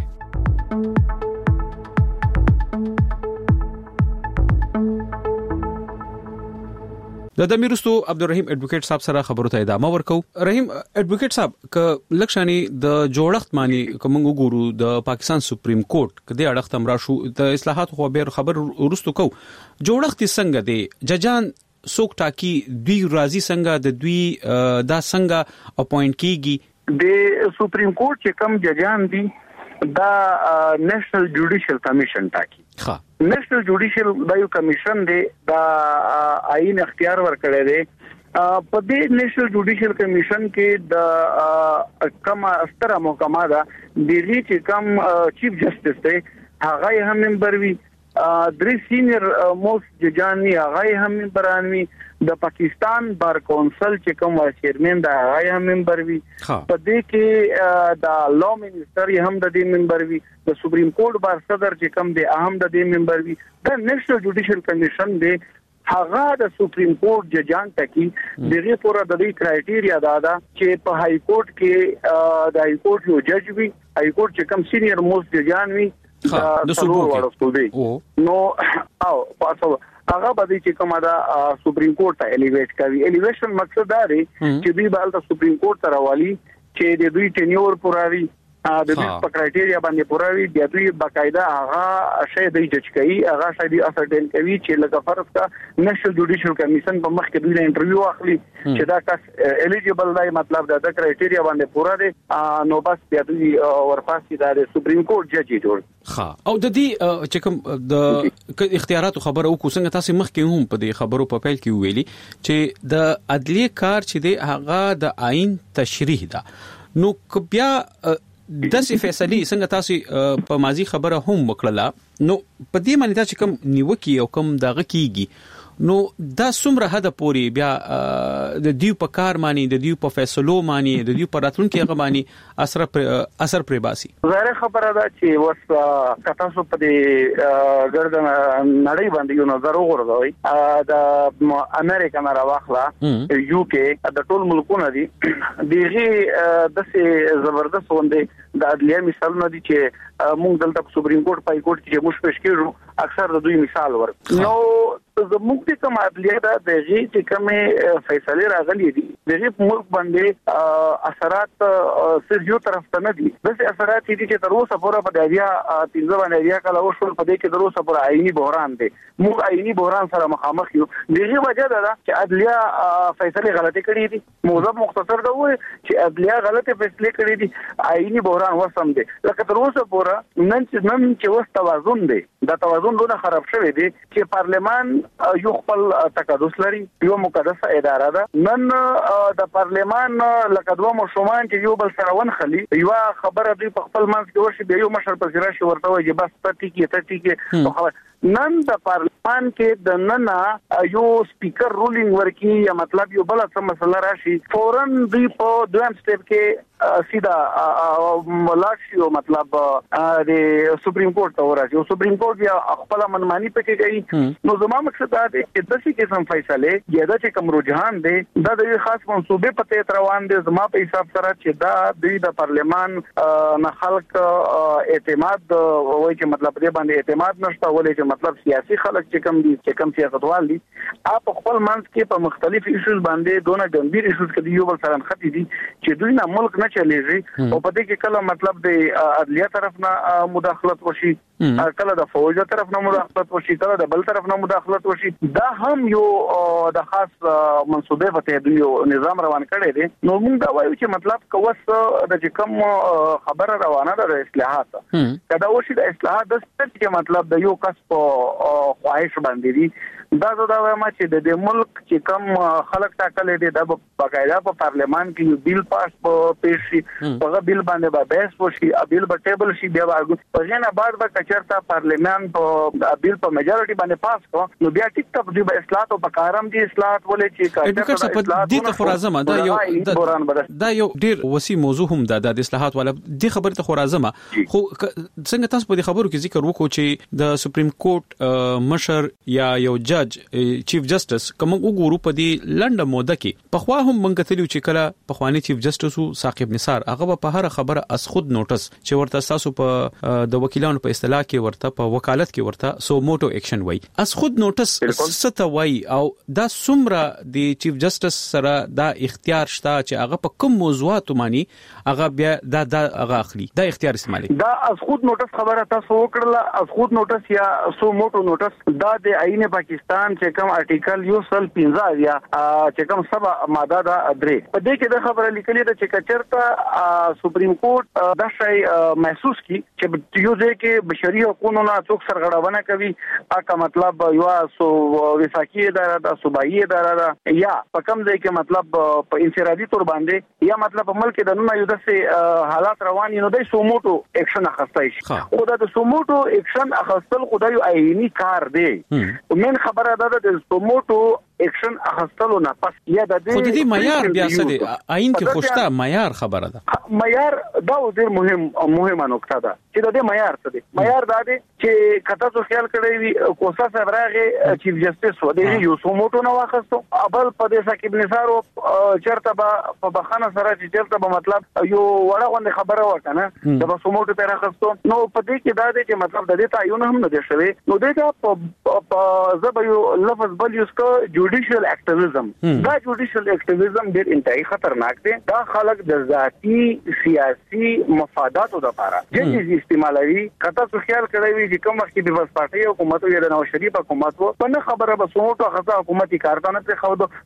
د دمیرستو عبدالرحیم اډوکیټ صاحب سره خبرو ته ادامه ورکو رحیم اډوکیټ صاحب ک لکشانی د جوړښت معنی کوم وګورو د پاکستان سپریم کورټ کدي اړخ تم را شو د اصلاحات خو به خبر ورستو کو جوړښت څنګه دی ججان سوک ټاکی دوی راضی څنګه د دوی دا څنګه اپوینټ کیږي د سپریم کورټ چې کوم ججان دي دا نېشنل جوډیشل کمیشن ټاکی نېشنل جوډیشل دایو کمیشن دی دا آئین اختیار ورکړی دی په دې نېشنل جوډیشل کمیشن کې د کومه ستره محکمه ده دلی چې کوم چیف جسټس دی هغه هم ممبر وي درې سینیئر موست ججانی هغه هم ممبرانوي د پاکستان بار کونسل چې کوم چیرمن دا هغه هم ممبر وي په دې کې د لا منسٹر هم د دې ممبر وي د سپریم کورټ بار صدر چې کوم دی اهم د دې ممبر وي د نېشنل جوډیشل کمیشن دی هغه د سپریم کورټ ججان تکي دغه پورا د دې کرایټیریا دا چې په های کورټ کې د های کورټ یو جج وي های کورټ چې کوم سینیئر موست ججان وي د سپورټ نو او پاسو هغه باندې چې کومه دا سپریم کورټ ته الیویټ کوي الیویشن مقصد دا دی چې دوی بل د سپریم کورټ ته راوالي چې د دوی ټینیور پوراوي د دې په کرایټیریا باندې پوراوي د دوی باقاعده هغه شی دی جج کوي هغه شی دی اسرټین کوي چې لکه فرض کا نېشنل جوډیشل کمیشن په مخ کې دوی نه انټرویو اخلي چې دا کس الیجیبل دی مطلب دا د کرایټیریا باندې پورا دی نو بس بیا دوی ورپاسې د سپریم کورټ جج جوړ او د دې چې کوم د اختیاراتو خبره او څنګه تاسو مخ کې هم په دې خبرو په پیل کې ویلي چې د عدلیه کار چې دی هغه د آئین تشریح ده نو بیا داسې فیصله څنګه تاسو په ماضي خبره هم وکړه نو په دې معنی چې کوم نیوکی او کوم دغه کیږي نو دا څومره حد پوري بیا د دیو په کار معنی د دیو په فیصلو معنی د دیو په راتلونکو هغه معنی اثر پر باسي زره خبره ده چې وس کتاسو په دې ګرد نړۍ باندې یو نظر وګورئ د امریکا نه راوخلا یو کې د ټول ملکونو دي دغه د زبردست وندې د عدلیه مثالونه دي چې موږ دلته سپریم کورټ پای کورټ کې موږ پېښ کړو اکثر د دوی مثال ورک نو زموږ د کوم عدلیه دا دغه چې کومه فیصله راغلي دي دغه ملک باندې اثرات صرف یو طرف ته نه دي بس اثرات دي چې تر اوسه پورې په دغه 13 باندې کله وشول په دې کې تر اوسه پورې آئینی بحران دی موږ آئینی بحران سره مخامخ یو دغه وجه ده چې عدلیه فیصله غلطي کړې دي موضوع مختصر دا وایي چې عدلیه غلطه فیصله کړې دي آئینی بحران وسم دي لکه تر اوسه پورې نن چې وس توازن دی دا توازن دونه خراب شوی دی چې پارلمان یو خپل تقدس لري یو مقدسه اداره ده نن د پارلمان لکه دوه مشومان چې یو بل سره ونخلي یو خبره دی په خپل منځ کې ورشي به یو مشر په راشي ورته وایي بس ته ټیکي نن د پارلمان کې د نن یو سپیکر رولینګ ورکی یا مطلب یو بل څه مسله راشي فورن دی په دویم سټیپ کې سیدا ملاشي مطلب د سپریم کورټ ته ورسي او سپریم کورټ یا خپل منمانی پکې کوي نو زما مقصد دا دی چې د څه قسم فیصله یا د کوم رجحان دی دا د خاص منصوبې پته روان دي زما په حساب سره چې دا د پارلمان نه خلک اعتماد وایي چې مطلب دې باندې اعتماد نشته ولې مطلب سیاسي خلک چې کم دي چې کم سیاستوال دي اپ خپل منځ کې په مختلف ایشوز باندې دونه ګمبیر ایشوز کې یو بل سره ختی دي چې دوی نه ملک نه چلیږي او په دې کې کله مطلب د عدلیه طرف نه مداخلت وشي کله د فوج طرف نه مداخلت وشي کله د بل طرف نه مداخلت وشي دا هم یو د خاص منصوبې په دوی نظام روان کړي دي نو موږ دا وایو چې مطلب کوس د کوم خبره روانه ده د اصلاحات کدا وشي د اصلاحات د څه مطلب د یو کس خواهش باندې دي دا وایم چې د ملک چې کم خلک ټاکلې دي د باقاعده په پارلمان کې یو بیل پاس پیش شي هغه بیل باندې به بحث وشي بیل به ټیبل شي بیا په غینه بعد به کچرتا پارلمان په بیل په میجارټي باندې پاس کو نو بیا ټیک ټاک دی به اصلاحات او پکارم دي اصلاحات ولې چې کچرتا په دې ته خرازمه دا یو ډیر وسیع موضوع هم د اصلاحات ولا دې خبره ته خرازمه خو څنګه تاسو په دې خبرو کې ذکر وکړو چې د سپریم کورټ مشر یا یو چیف جسټس کوم وګورو په دې لنډه موده کې په خوا هم مونږ ته چې کله په خواني چیف جسټس ثاقب نثار هغه په هر خبره اس خود نوټس چې ورته تاسو په د وکیلانو په اصطلاح کې ورته په وکالت کې ورته سو موټو اکشن وای اس خود نوټس ست وای او دا سمره د چیف جسټس سره دا اختیار شته چې هغه په کوم موضوعات باندې هغه بیا دا هغه اخلي دا اختیار استعمالي دا اس خود نوټس خبره تاسو وکړه اس خود نوټس یا سو موټو نوټس دا د آئین پاکستان چې کوم آرټیکل یو سل 15 یا چې کوم سبا ماده دا درې په دې کې د خبره لیکلې ده چې کچرته سپریم کورټ دا شی محسوس کی چې یو ځای کې بشري حقوقو نه څوک سرغړونه کوي اګه مطلب یو سو وفاقي اداره دا صوبایي اداره دا یا په کوم ځای کې مطلب په انفرادي تور باندې یا مطلب ملک د نن یو داسې حالات روان نو د سوموټو اکشن اخستای شي خو دا د سوموټو اکشن اخستل خدای عیني کار دی من خبره ده د سوموټو اکشن اخستلو نه پس یا د دې معیار بیا څه دی آئین کې خوشته معیار خبره ده معیار دا ډیر مهمه نقطه ده چې د دې معیار څه دی معیار دا دی چې کته څو خیال کړی وي کوسا صاحب راغی چیف جسټس و دی یو سوموټو نه واخستو ابل په دې ثاقب نثار چرته په بخانه سره چې چرته به مطلب یو وړه غونډه خبره وکنه د سوموټو پر اخستو نو په دې کې دا دی چې مطلب د دې تعین هم نه دی شوی نو دغه په زبیو لفظ بل یوس کو جوډیشل اکټیویزم دا جوډیشل اکټیویزم ډیر انتهایی خطرناک دی دا خلک د ذاتی سیاسي مفاداتو لپاره جدي استعمالوي کته څو خیال کړی وي چې کوم وخت کې د پارټي حکومت یا د نواز شریف حکومت په نه خبره به سموټو خاصه حکومتي کارتانه ته خو د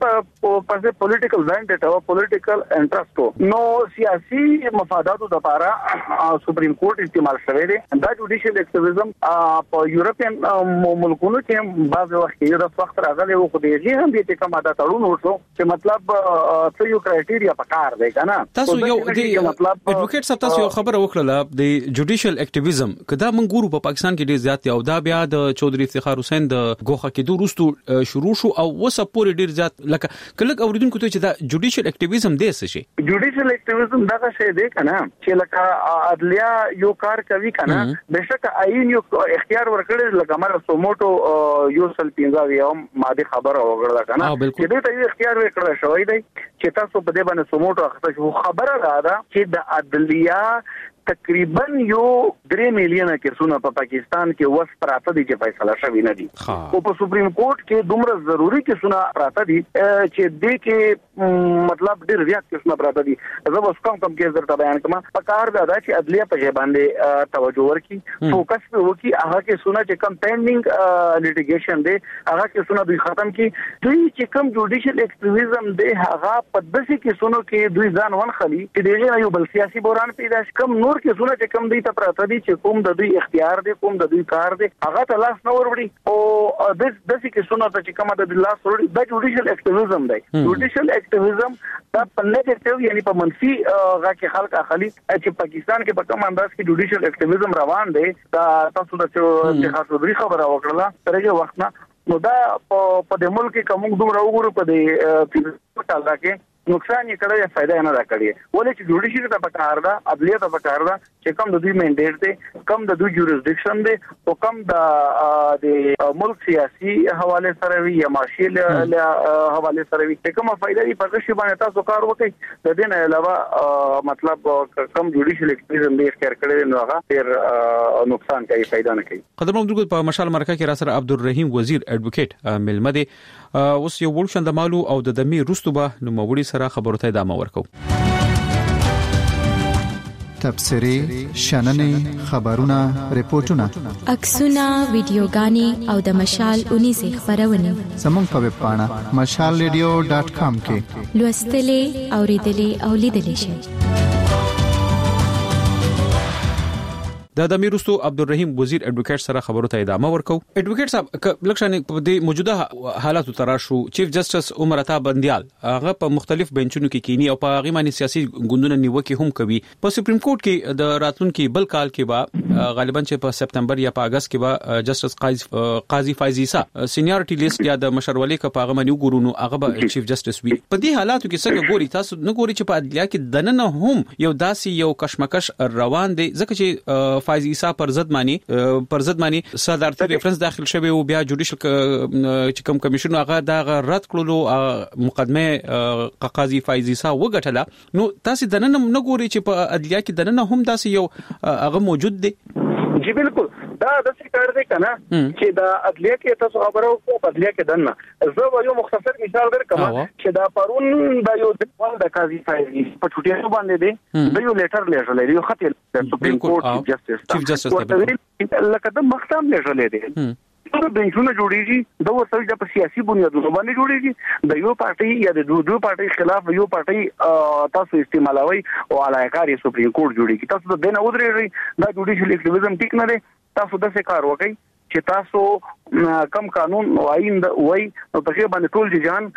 په پولیټیکل ځاین ته پولیټیکل انټرست نو سیاسي مفاداتو لپاره سپریم کورټ استعمال شوی دی دا جوډیشل اکټیویزم په یورپین ملکونو کې بعض وخت یو د وخت راغلی او خو دې هم دې کومه دا تړون وشو چې مطلب څه یو کرایټیریا پکار دی کنه تاسو یو د مطلب ایڈوکیټ صاحب تاسو یو خبره وکړه د جوډیشل اکټیویزم کدا موږ ګورو په پاکستان کې ډیر زیات او دا بیا د چودري افتخار حسین د غوخه کې دوه شروع شو او وسه پوری ډیر زیات لکه کله اوریدونکو ته چې دا جوډیشل اکټیویزم دی څه شي جوډیشل اکټیویزم دا څه دی کنه چې لکه عدلیه یو کار کوي کنه بهشکه آئین یو اختیار ورکړي لکه مر سوموټو یو سل 15 یو ماده خبره وګړه کنه چې دې ته اختیار ورکړل شوی دی چې تاسو په دې باندې سوموټو اخته خبره راځه چې د عدلیه تقریبا یو 3 میلیونه کیسونه په پاکستان کې وس پراته دي چې فیصله شوی نه دي او په سپریم کورټ کې دومره ضروری کیسونه پراته دي چې دې کې مطلب ډیر زیات کیسونه پراته دي زه اوس کوم کې درته بیان کوم په کار دا چې عدلیه په باندې توجه ورکړي فوکس په وکي هغه کې سونه چې کم پینډینګ لیټیګیشن دی هغه کې سونه دوی ختم کړي دوی چې کم جوډیشل اکټیویزم دی هغه په داسې کې سونه کې دوی ځان ونخلي چې دغه یو بل سیاسي بحران پیدا شي کم نور نور کیسونه چې کوم دی ته پراته دي چې کوم د دوی اختیار دی کوم د دوی کار دی هغه ته لاس نه وروړي او د دې کیسونه ته چې کومه د لاس وروړي د جوډیشل اکټیویزم دی. جوډیشل اکټیویزم دا په نیگیټیو یعنی په منفي غا کې خلک اخلي چې پاکستان کې په کوم انداز کې جوډیشل اکټیویزم روان دی. دا تاسو د اتحادیې خبره وکړه ترغه وخت نه نو دا په د ملک کې کوم دومره وګورو په دې په کې نقصان یې کړی یا فائدہ نه را کړی ولې چې جوډیشل ته پکار ده عدلیه ته پکار ده چې کوم د دوی منډیټ دی کوم د دوی جوریسډکشن دی او کوم د ملک سیاسي حواله سره وي یا معاشي حواله سره وي کومه فائدہ یې پکې شي باندې تاسو کار وکړي د دې نه علاوه مطلب کوم جوډیشل اکټیویزم دی ښکار کړی نو هغه ډیر نقصان کوي فائدہ نه کوي. قدرمن درود په مشال مرکه کې را سره عبدالرحیم وزیر ایڈوکیټ ملمدي اوس یو ولشن د مالو او د دمي رستوبه نو موړي سره خبرو ته ادامه ورکو. تبصري شننې خبرونه ریپورتونه عکسونه ویډیوګانې او د مشال 19 خبرونه زموږ په ویب پاڼه mashalradio.com کې لوستلې اوریدلې او لیدلې شئ. د دمیرستو عبدالرحیم وزیر ایڈوکیټ سره خبرو ته ادامه ورکو. ایڈوکیټ صاحب لکشن په دې موجوده حالاتو تراشو چیف جسټس عمر عطا بندیال هغه په مختلف بنچونو کې کینی او په غیماني سیاسي ګوندونو نیوکه هم کوي. په سپریم کورټ کې د راتلونکو بل کال کې با غالبا چې په سپتمبر یا په اگست کې با جسټس قاضي فایز عیسی سینیورټی لیست یا د مشرولې ک په غمنیو ګورونو هغه به چیف جسټس وي. په دې حالاتو کې څنګه ګوري تاسو نه ګوري چې په عدلیه کې دننه هم یو داسي یو کشمکش روان دی ځکه چې فایز عیسی پر ضد معنی صدارتي ریفرنس داخل شوی او بیا جوډیشل چې کوم کمیشن هغه دا رد کړلو مقدمه قاضي فایز عیسی وګټله نو تاسو دننه نه ګوري چې په عدلیه کې دننه هم داسي یو هغه موجود دی. جی بالکل دا د څه کار دی کنه چې دا عدلیه کې تاسو خبرو کو په عدلیه کې دنه زه یو مختصر مثال درکم چې دا پرون دا یو د قاضي فایز په چټیانو باندې دی د یو لیټر لیږل یو خط سپریم کورټ چیف جسټس لکه د مختم لیږل دی د بنچونو جوړیږي د ورسره د سیاسي بنیادونو باندې جوړیږي د یو پارټي یا د دوه پارټي خلاف یو پارټي تاسو استعمالوي او علاقاري سپریم کورټ جوړیږي تاسو د دینه ودرېږي دا جوډیشل اکټیویزم ټیک نه دی تاسو د څه کار وکړي چې تاسو کم قانون وایي نو په کې باندې ټول جان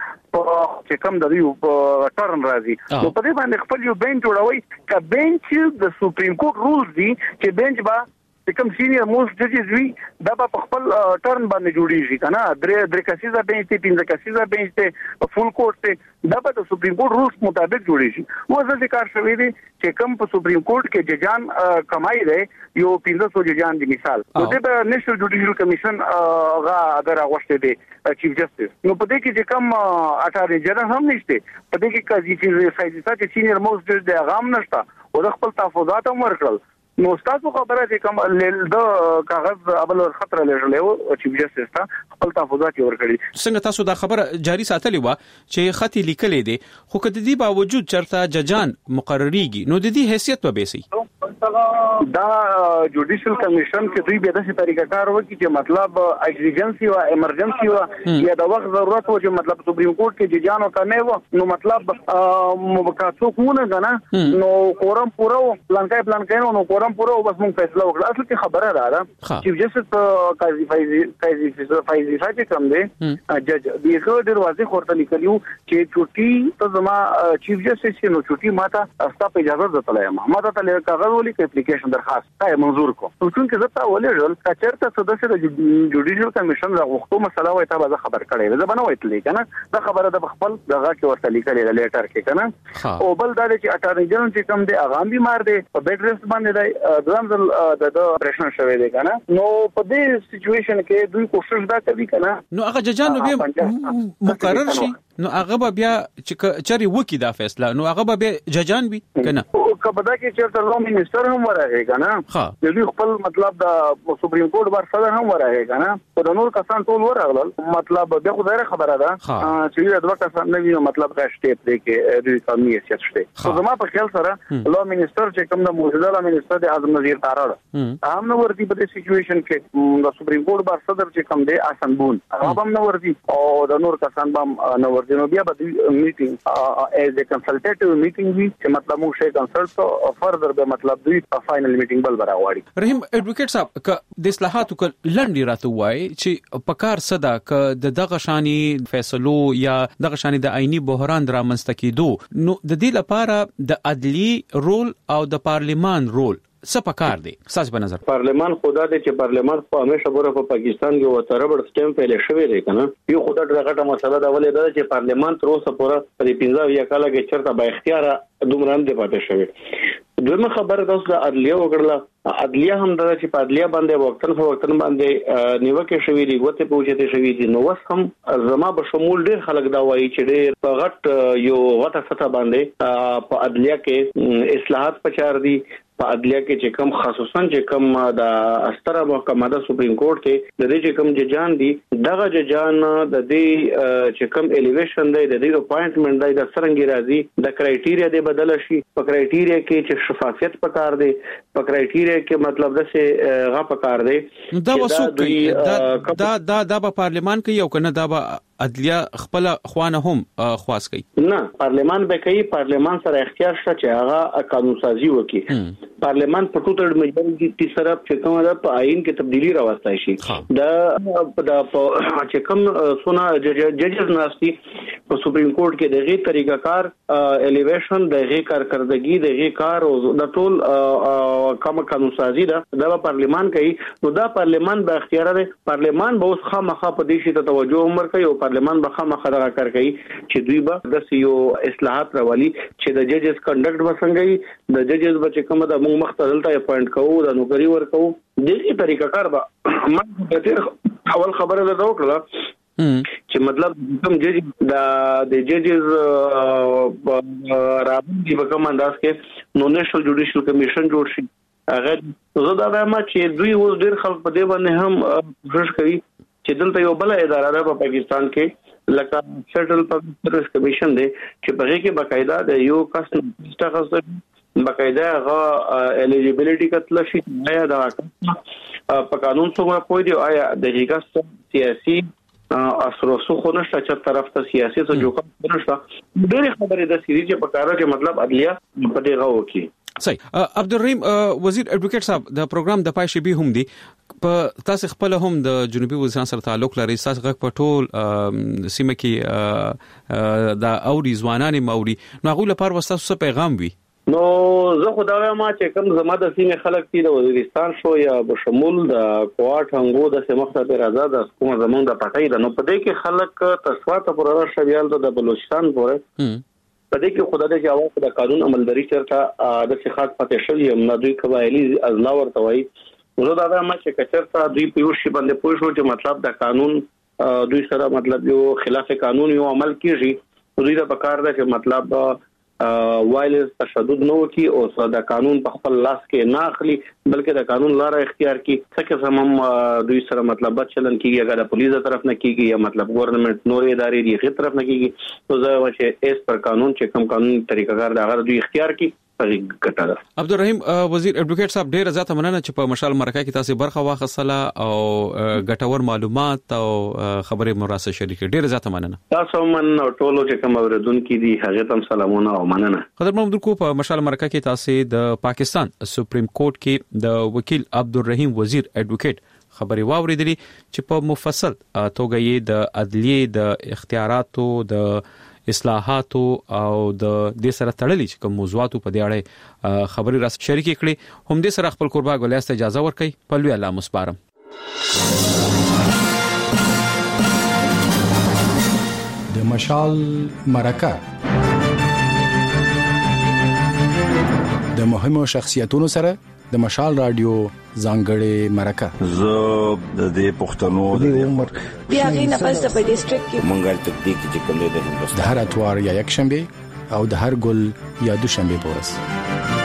چې کم د یو ټرن راځي نو په دې باندې خپل یو بنچ جوړوي ک بنچ د سپریم کورټ رولز دي چې بنچ با کوم سینیئر موست ججز وی دا په خپل ټرن باندې جوړیږي کنه درې کسیزه بنچ ته 15 کسیزه بنچ ته فول کورټ ته دا په سپریم کورټ رولز مطابق جوړیږي و ځکه کار شوی دی چې کوم په سپریم کورټ کې ججان کمای دی یو 1500 ججان دی مثال نو د نېشنل جوډیشل کمیشن غا اگر اغوښته دی چیف جسټس نو په دې کې چې کوم اټارنی جنرال هم نشته په دې کې قاضي فایز عیسی سینیئر موست جج دی هغه هم نشته او د خپل تحفظات هم ورکړل نو تاسو خبره چې کوم د کاغذ ابل خطر لرلو چیف جسټس ته خپل تحفظات ورکړي څنګه تاسو دا خبره جاری ساتلې و چې خطي لیکلې دي خو کله دې باوجود چرته ججان مقرریږي نو د دې حیثیت به سي دا جوډیشل کمیشن کې دوی به د څه طریقه کار وکړي چې مطلب ایمرجنسي او ایمرجنسي او یا د وخت ضرورت و چې مطلب سپریم کورټ کې ججانو کمه و نو مطلب مبکاتو کونه غنا نو کورم پورو پلان کای نو کورم پورو بس مونږ فیصله وکړه اصل کې خبره راځه چیف جسټس قاضي فایز کوم دی جج دغه دروازه خورته لیکلو چې چوټي ته زما چیف جسټس نو چوټي ماته استا په اجازه درته ما ته کاغذ ولي اپلیکیشن درخواست پای منظور کو چونکه زتا ولېل کچرته سدسه د جوډیشل کمیشن راغوښتو مسله وای ته به خبر کړي زه بنه وایته کنه دا خبره د خپل دغه کې ورته لیکلې لیټر کې کنه او بل دا چې اټارنی جنرال چې کوم دی هغه بیمار دی په بیډ ریسټ باندې دی ځمزل د اپریشن شوی دی کنه نو په دې سچويشن کې دوی کوشش دا کوي کنه نو هغه ججان به مقرر شي نو هغه بیا چې چاري وکی دا فیصله نو هغه به ججان وي کنه کبدا کې چیرته لو منسٹر هم ورغی کنه د دوی خپل مطلب د سپریم کورټ بار صدر هم ورغی کنه په نور کسان ټول ورغلل مطلب د خدای خبره ده چې د دوه کسان نه ویو مطلب دا شټیپ دی کې دوی قومي حیثیت شته خو زما په خیال سره لو منسٹر چې کوم د موجوده لو منسٹر د اعظم نظیر تاراړ هم نو ورتي په دې سچويشن کې د سپریم کورټ بار صدر چې کوم دی آسان بون هغه هم نو ورتي او د نور کسان هم نو ورته نو بیا به میټینګ از ا کنسلټیټیو میټینګ وی چې مطلب موږ شي کنسلټ او فردر به مطلب دوی فائنل میټینګ بل براوړي. رحیم ایڈوکیټ صاحب ک د اصلاحاتو ک لنډی راته وای چې پکار صدا ک د دغه شانی فیصلو یا دغه شانی د آئینی بحران درامنځته کیدو نو د دې لپاره د عدلی رول او د پارلیمان رول څه پکار دی ساس په نظر؟ پارلیمان خدا دې چې پارلیمان په همیشه بره په پاکستان کې و تر ربړ سټیم پیل شوی دی کنه یو خدای ډېر غټه مسله دا ولې دا چې پارلیمان تر اوسه پورې په 15 یا کال کې چرته با اختیار دومره نه دی پاتې شوی. دویمه خبره دا د عدلیه وکړه عدلیه هم دا چې په عدلیه باندې وختن باندې نیوکه شوی دی وته پوښتنه شوی دی نو وس هم زما به شمول ډېر خلک دا وایي چې ډېر په غټ یو غټه سطح باندې په عدلیه کې اصلاحات پچار دي په عدلیه کې چې کوم خصوصا چې کوم د استره محکمه د سپریم کورټ کې د دې چې کوم ججان دي دغه ججان د دې چې کوم الیویشن دی د دې اپاینټمنټ دی د سرنګي راځي د کرایټیریا دی بدل شي په کرایټیریا کې چې شفافیت پکار دی په کرایټیریا کې مطلب د څه غا پکار دی دا وسو دا په پارلیمان کې یو کنه دا به عدلیه خپل خوانه هم خواص کوي نه پارلیمان به کوي پارلیمان سره اختیار شته چې هغه قانون سازي وکړي پارلیمان په ټوټل میجورټي سره چې کومه د آئین کې تبدیلی راوستای شي د چې کوم سونه ججز ناشتي په سپریم کورټ کې دغه طریقہ کار الیویشن دغه کارکردګي دغه کار او د ټول کوم قانون سازي د پارلیمان کوي نو دا پارلیمان به اختیار لري پارلیمان به اوس خامخا په دې شي ته توجه عمر کوي او پارلیمان به خامخا دا کار کوي چې دوی به د یو اصلاحات راولي چې د ججز کنډکټ وسنګي د ججز به کوم د موږ مختلفه اپاینټ کوو د نوکری ورکو دغه طریقہ کار به ما اول خبره ده وکړه چې مطلب کوم جج د ججز رابطي په کوم انداز کې نو نېشنل جوډیشل کمیشن جوړ شي هغه زه دا وایم چې دوی اوس ډېر خلک په دې باندې هم کوشش کوي چې دلته یو بل اداره ده په پاکستان کې لکه سیټل پبلک سروس کمیشن دی چې په هغه کې باقاعده د یو کاست تخصص باقاعده هغه الیجیبিলিټی کتل شي یا دا په قانون څخه پوي دی آیا د هیګاست سیاسي اثر رسوخ نشته چې طرف ته سیاسي څه جوړ نشته ډېر خبرې د سری چې په کارو کې مطلب عدلیه په دې غو کې صحیح. عبدالرحیم وزیر ایڈوکیټ صاحب د پروګرام د پای شبي هم دي په تاسو خپل هم د جنوبي وزیران سره تعلق لري تاسو غږ په ټول سیمه کې د اوري ځوانان موري نو غو لپاره وساسو پیغام وي نو زه خدای ما چې کوم زما د سیمه خلک دي د وزیرستان شو یا بشمول د کوټ هنګو د سمخته پر آزاد کوم زمونږ د پټای د نو په دې کې خلک تسوات پر راشویال د بلوچستان پورې په دې کې خدای د جواب د قانون عملداري چرته د صحت پاتې شوی هم دوی قبایلی ازلا ورته وای زه دا ما چې کچرته دوی په یو شی باندې پوه شو چې مطلب د قانون دوی سره مطلب یو خلاف قانون یو عمل کیږي دوی د بکار ده چې مطلب وایلنس تشدد نو کی او د قانون په خپل لاس کې نه اخلي بلکې د قانون لار اختیار کی څکه سمم دوی سره مطلب چلن کیږي اگر د پولیس طرف نه کیږي یا مطلب ګورنمنت نور ادارې دی غیر طرف نه کیږي تو زه چې اس پر قانون چې کوم قانون طریقہ کار دا اگر دوی اختیار کی عبدالرحیم وزیر ایڈوکیټ صاحب ډیر زیاته مننه چې په مشال مرکه کې تاسو برخه واخصله او ګټور معلومات او خبرې مراسه شریک ډیر زیاته مننه تاسو من ټولو چې کوم اوریدونکو دي هغه تم سلامونه او مننه قدرمن درکو په مشال مرکه کې تاسو د پاکستان سپریم کورټ کې د وکیل عبدالرحیم وزیر ایڈوکیټ خبري واوریدلې چې په مفصل توګه یې د عدلیه د اختیاراتو د اصلاحات او د دې سره تړلې چې کوم موضوعات په دې اړه خبري را شریک کړي هم دې سره خپل قربا ګولیاسته اجازه ورکړي په لوی الله مسپارم د مشال مرکه د مهمو شخصیتونو سره د مشال رادیو ځانګړې مرکه زه د دې پښتنو د عمر بیا غینه پس د ډیسټریکټ کې مونږه تطبیق چې کوم د هندوستان د هر اتوار یا یک شنبه او د هر ګل یا دوشنبه پورس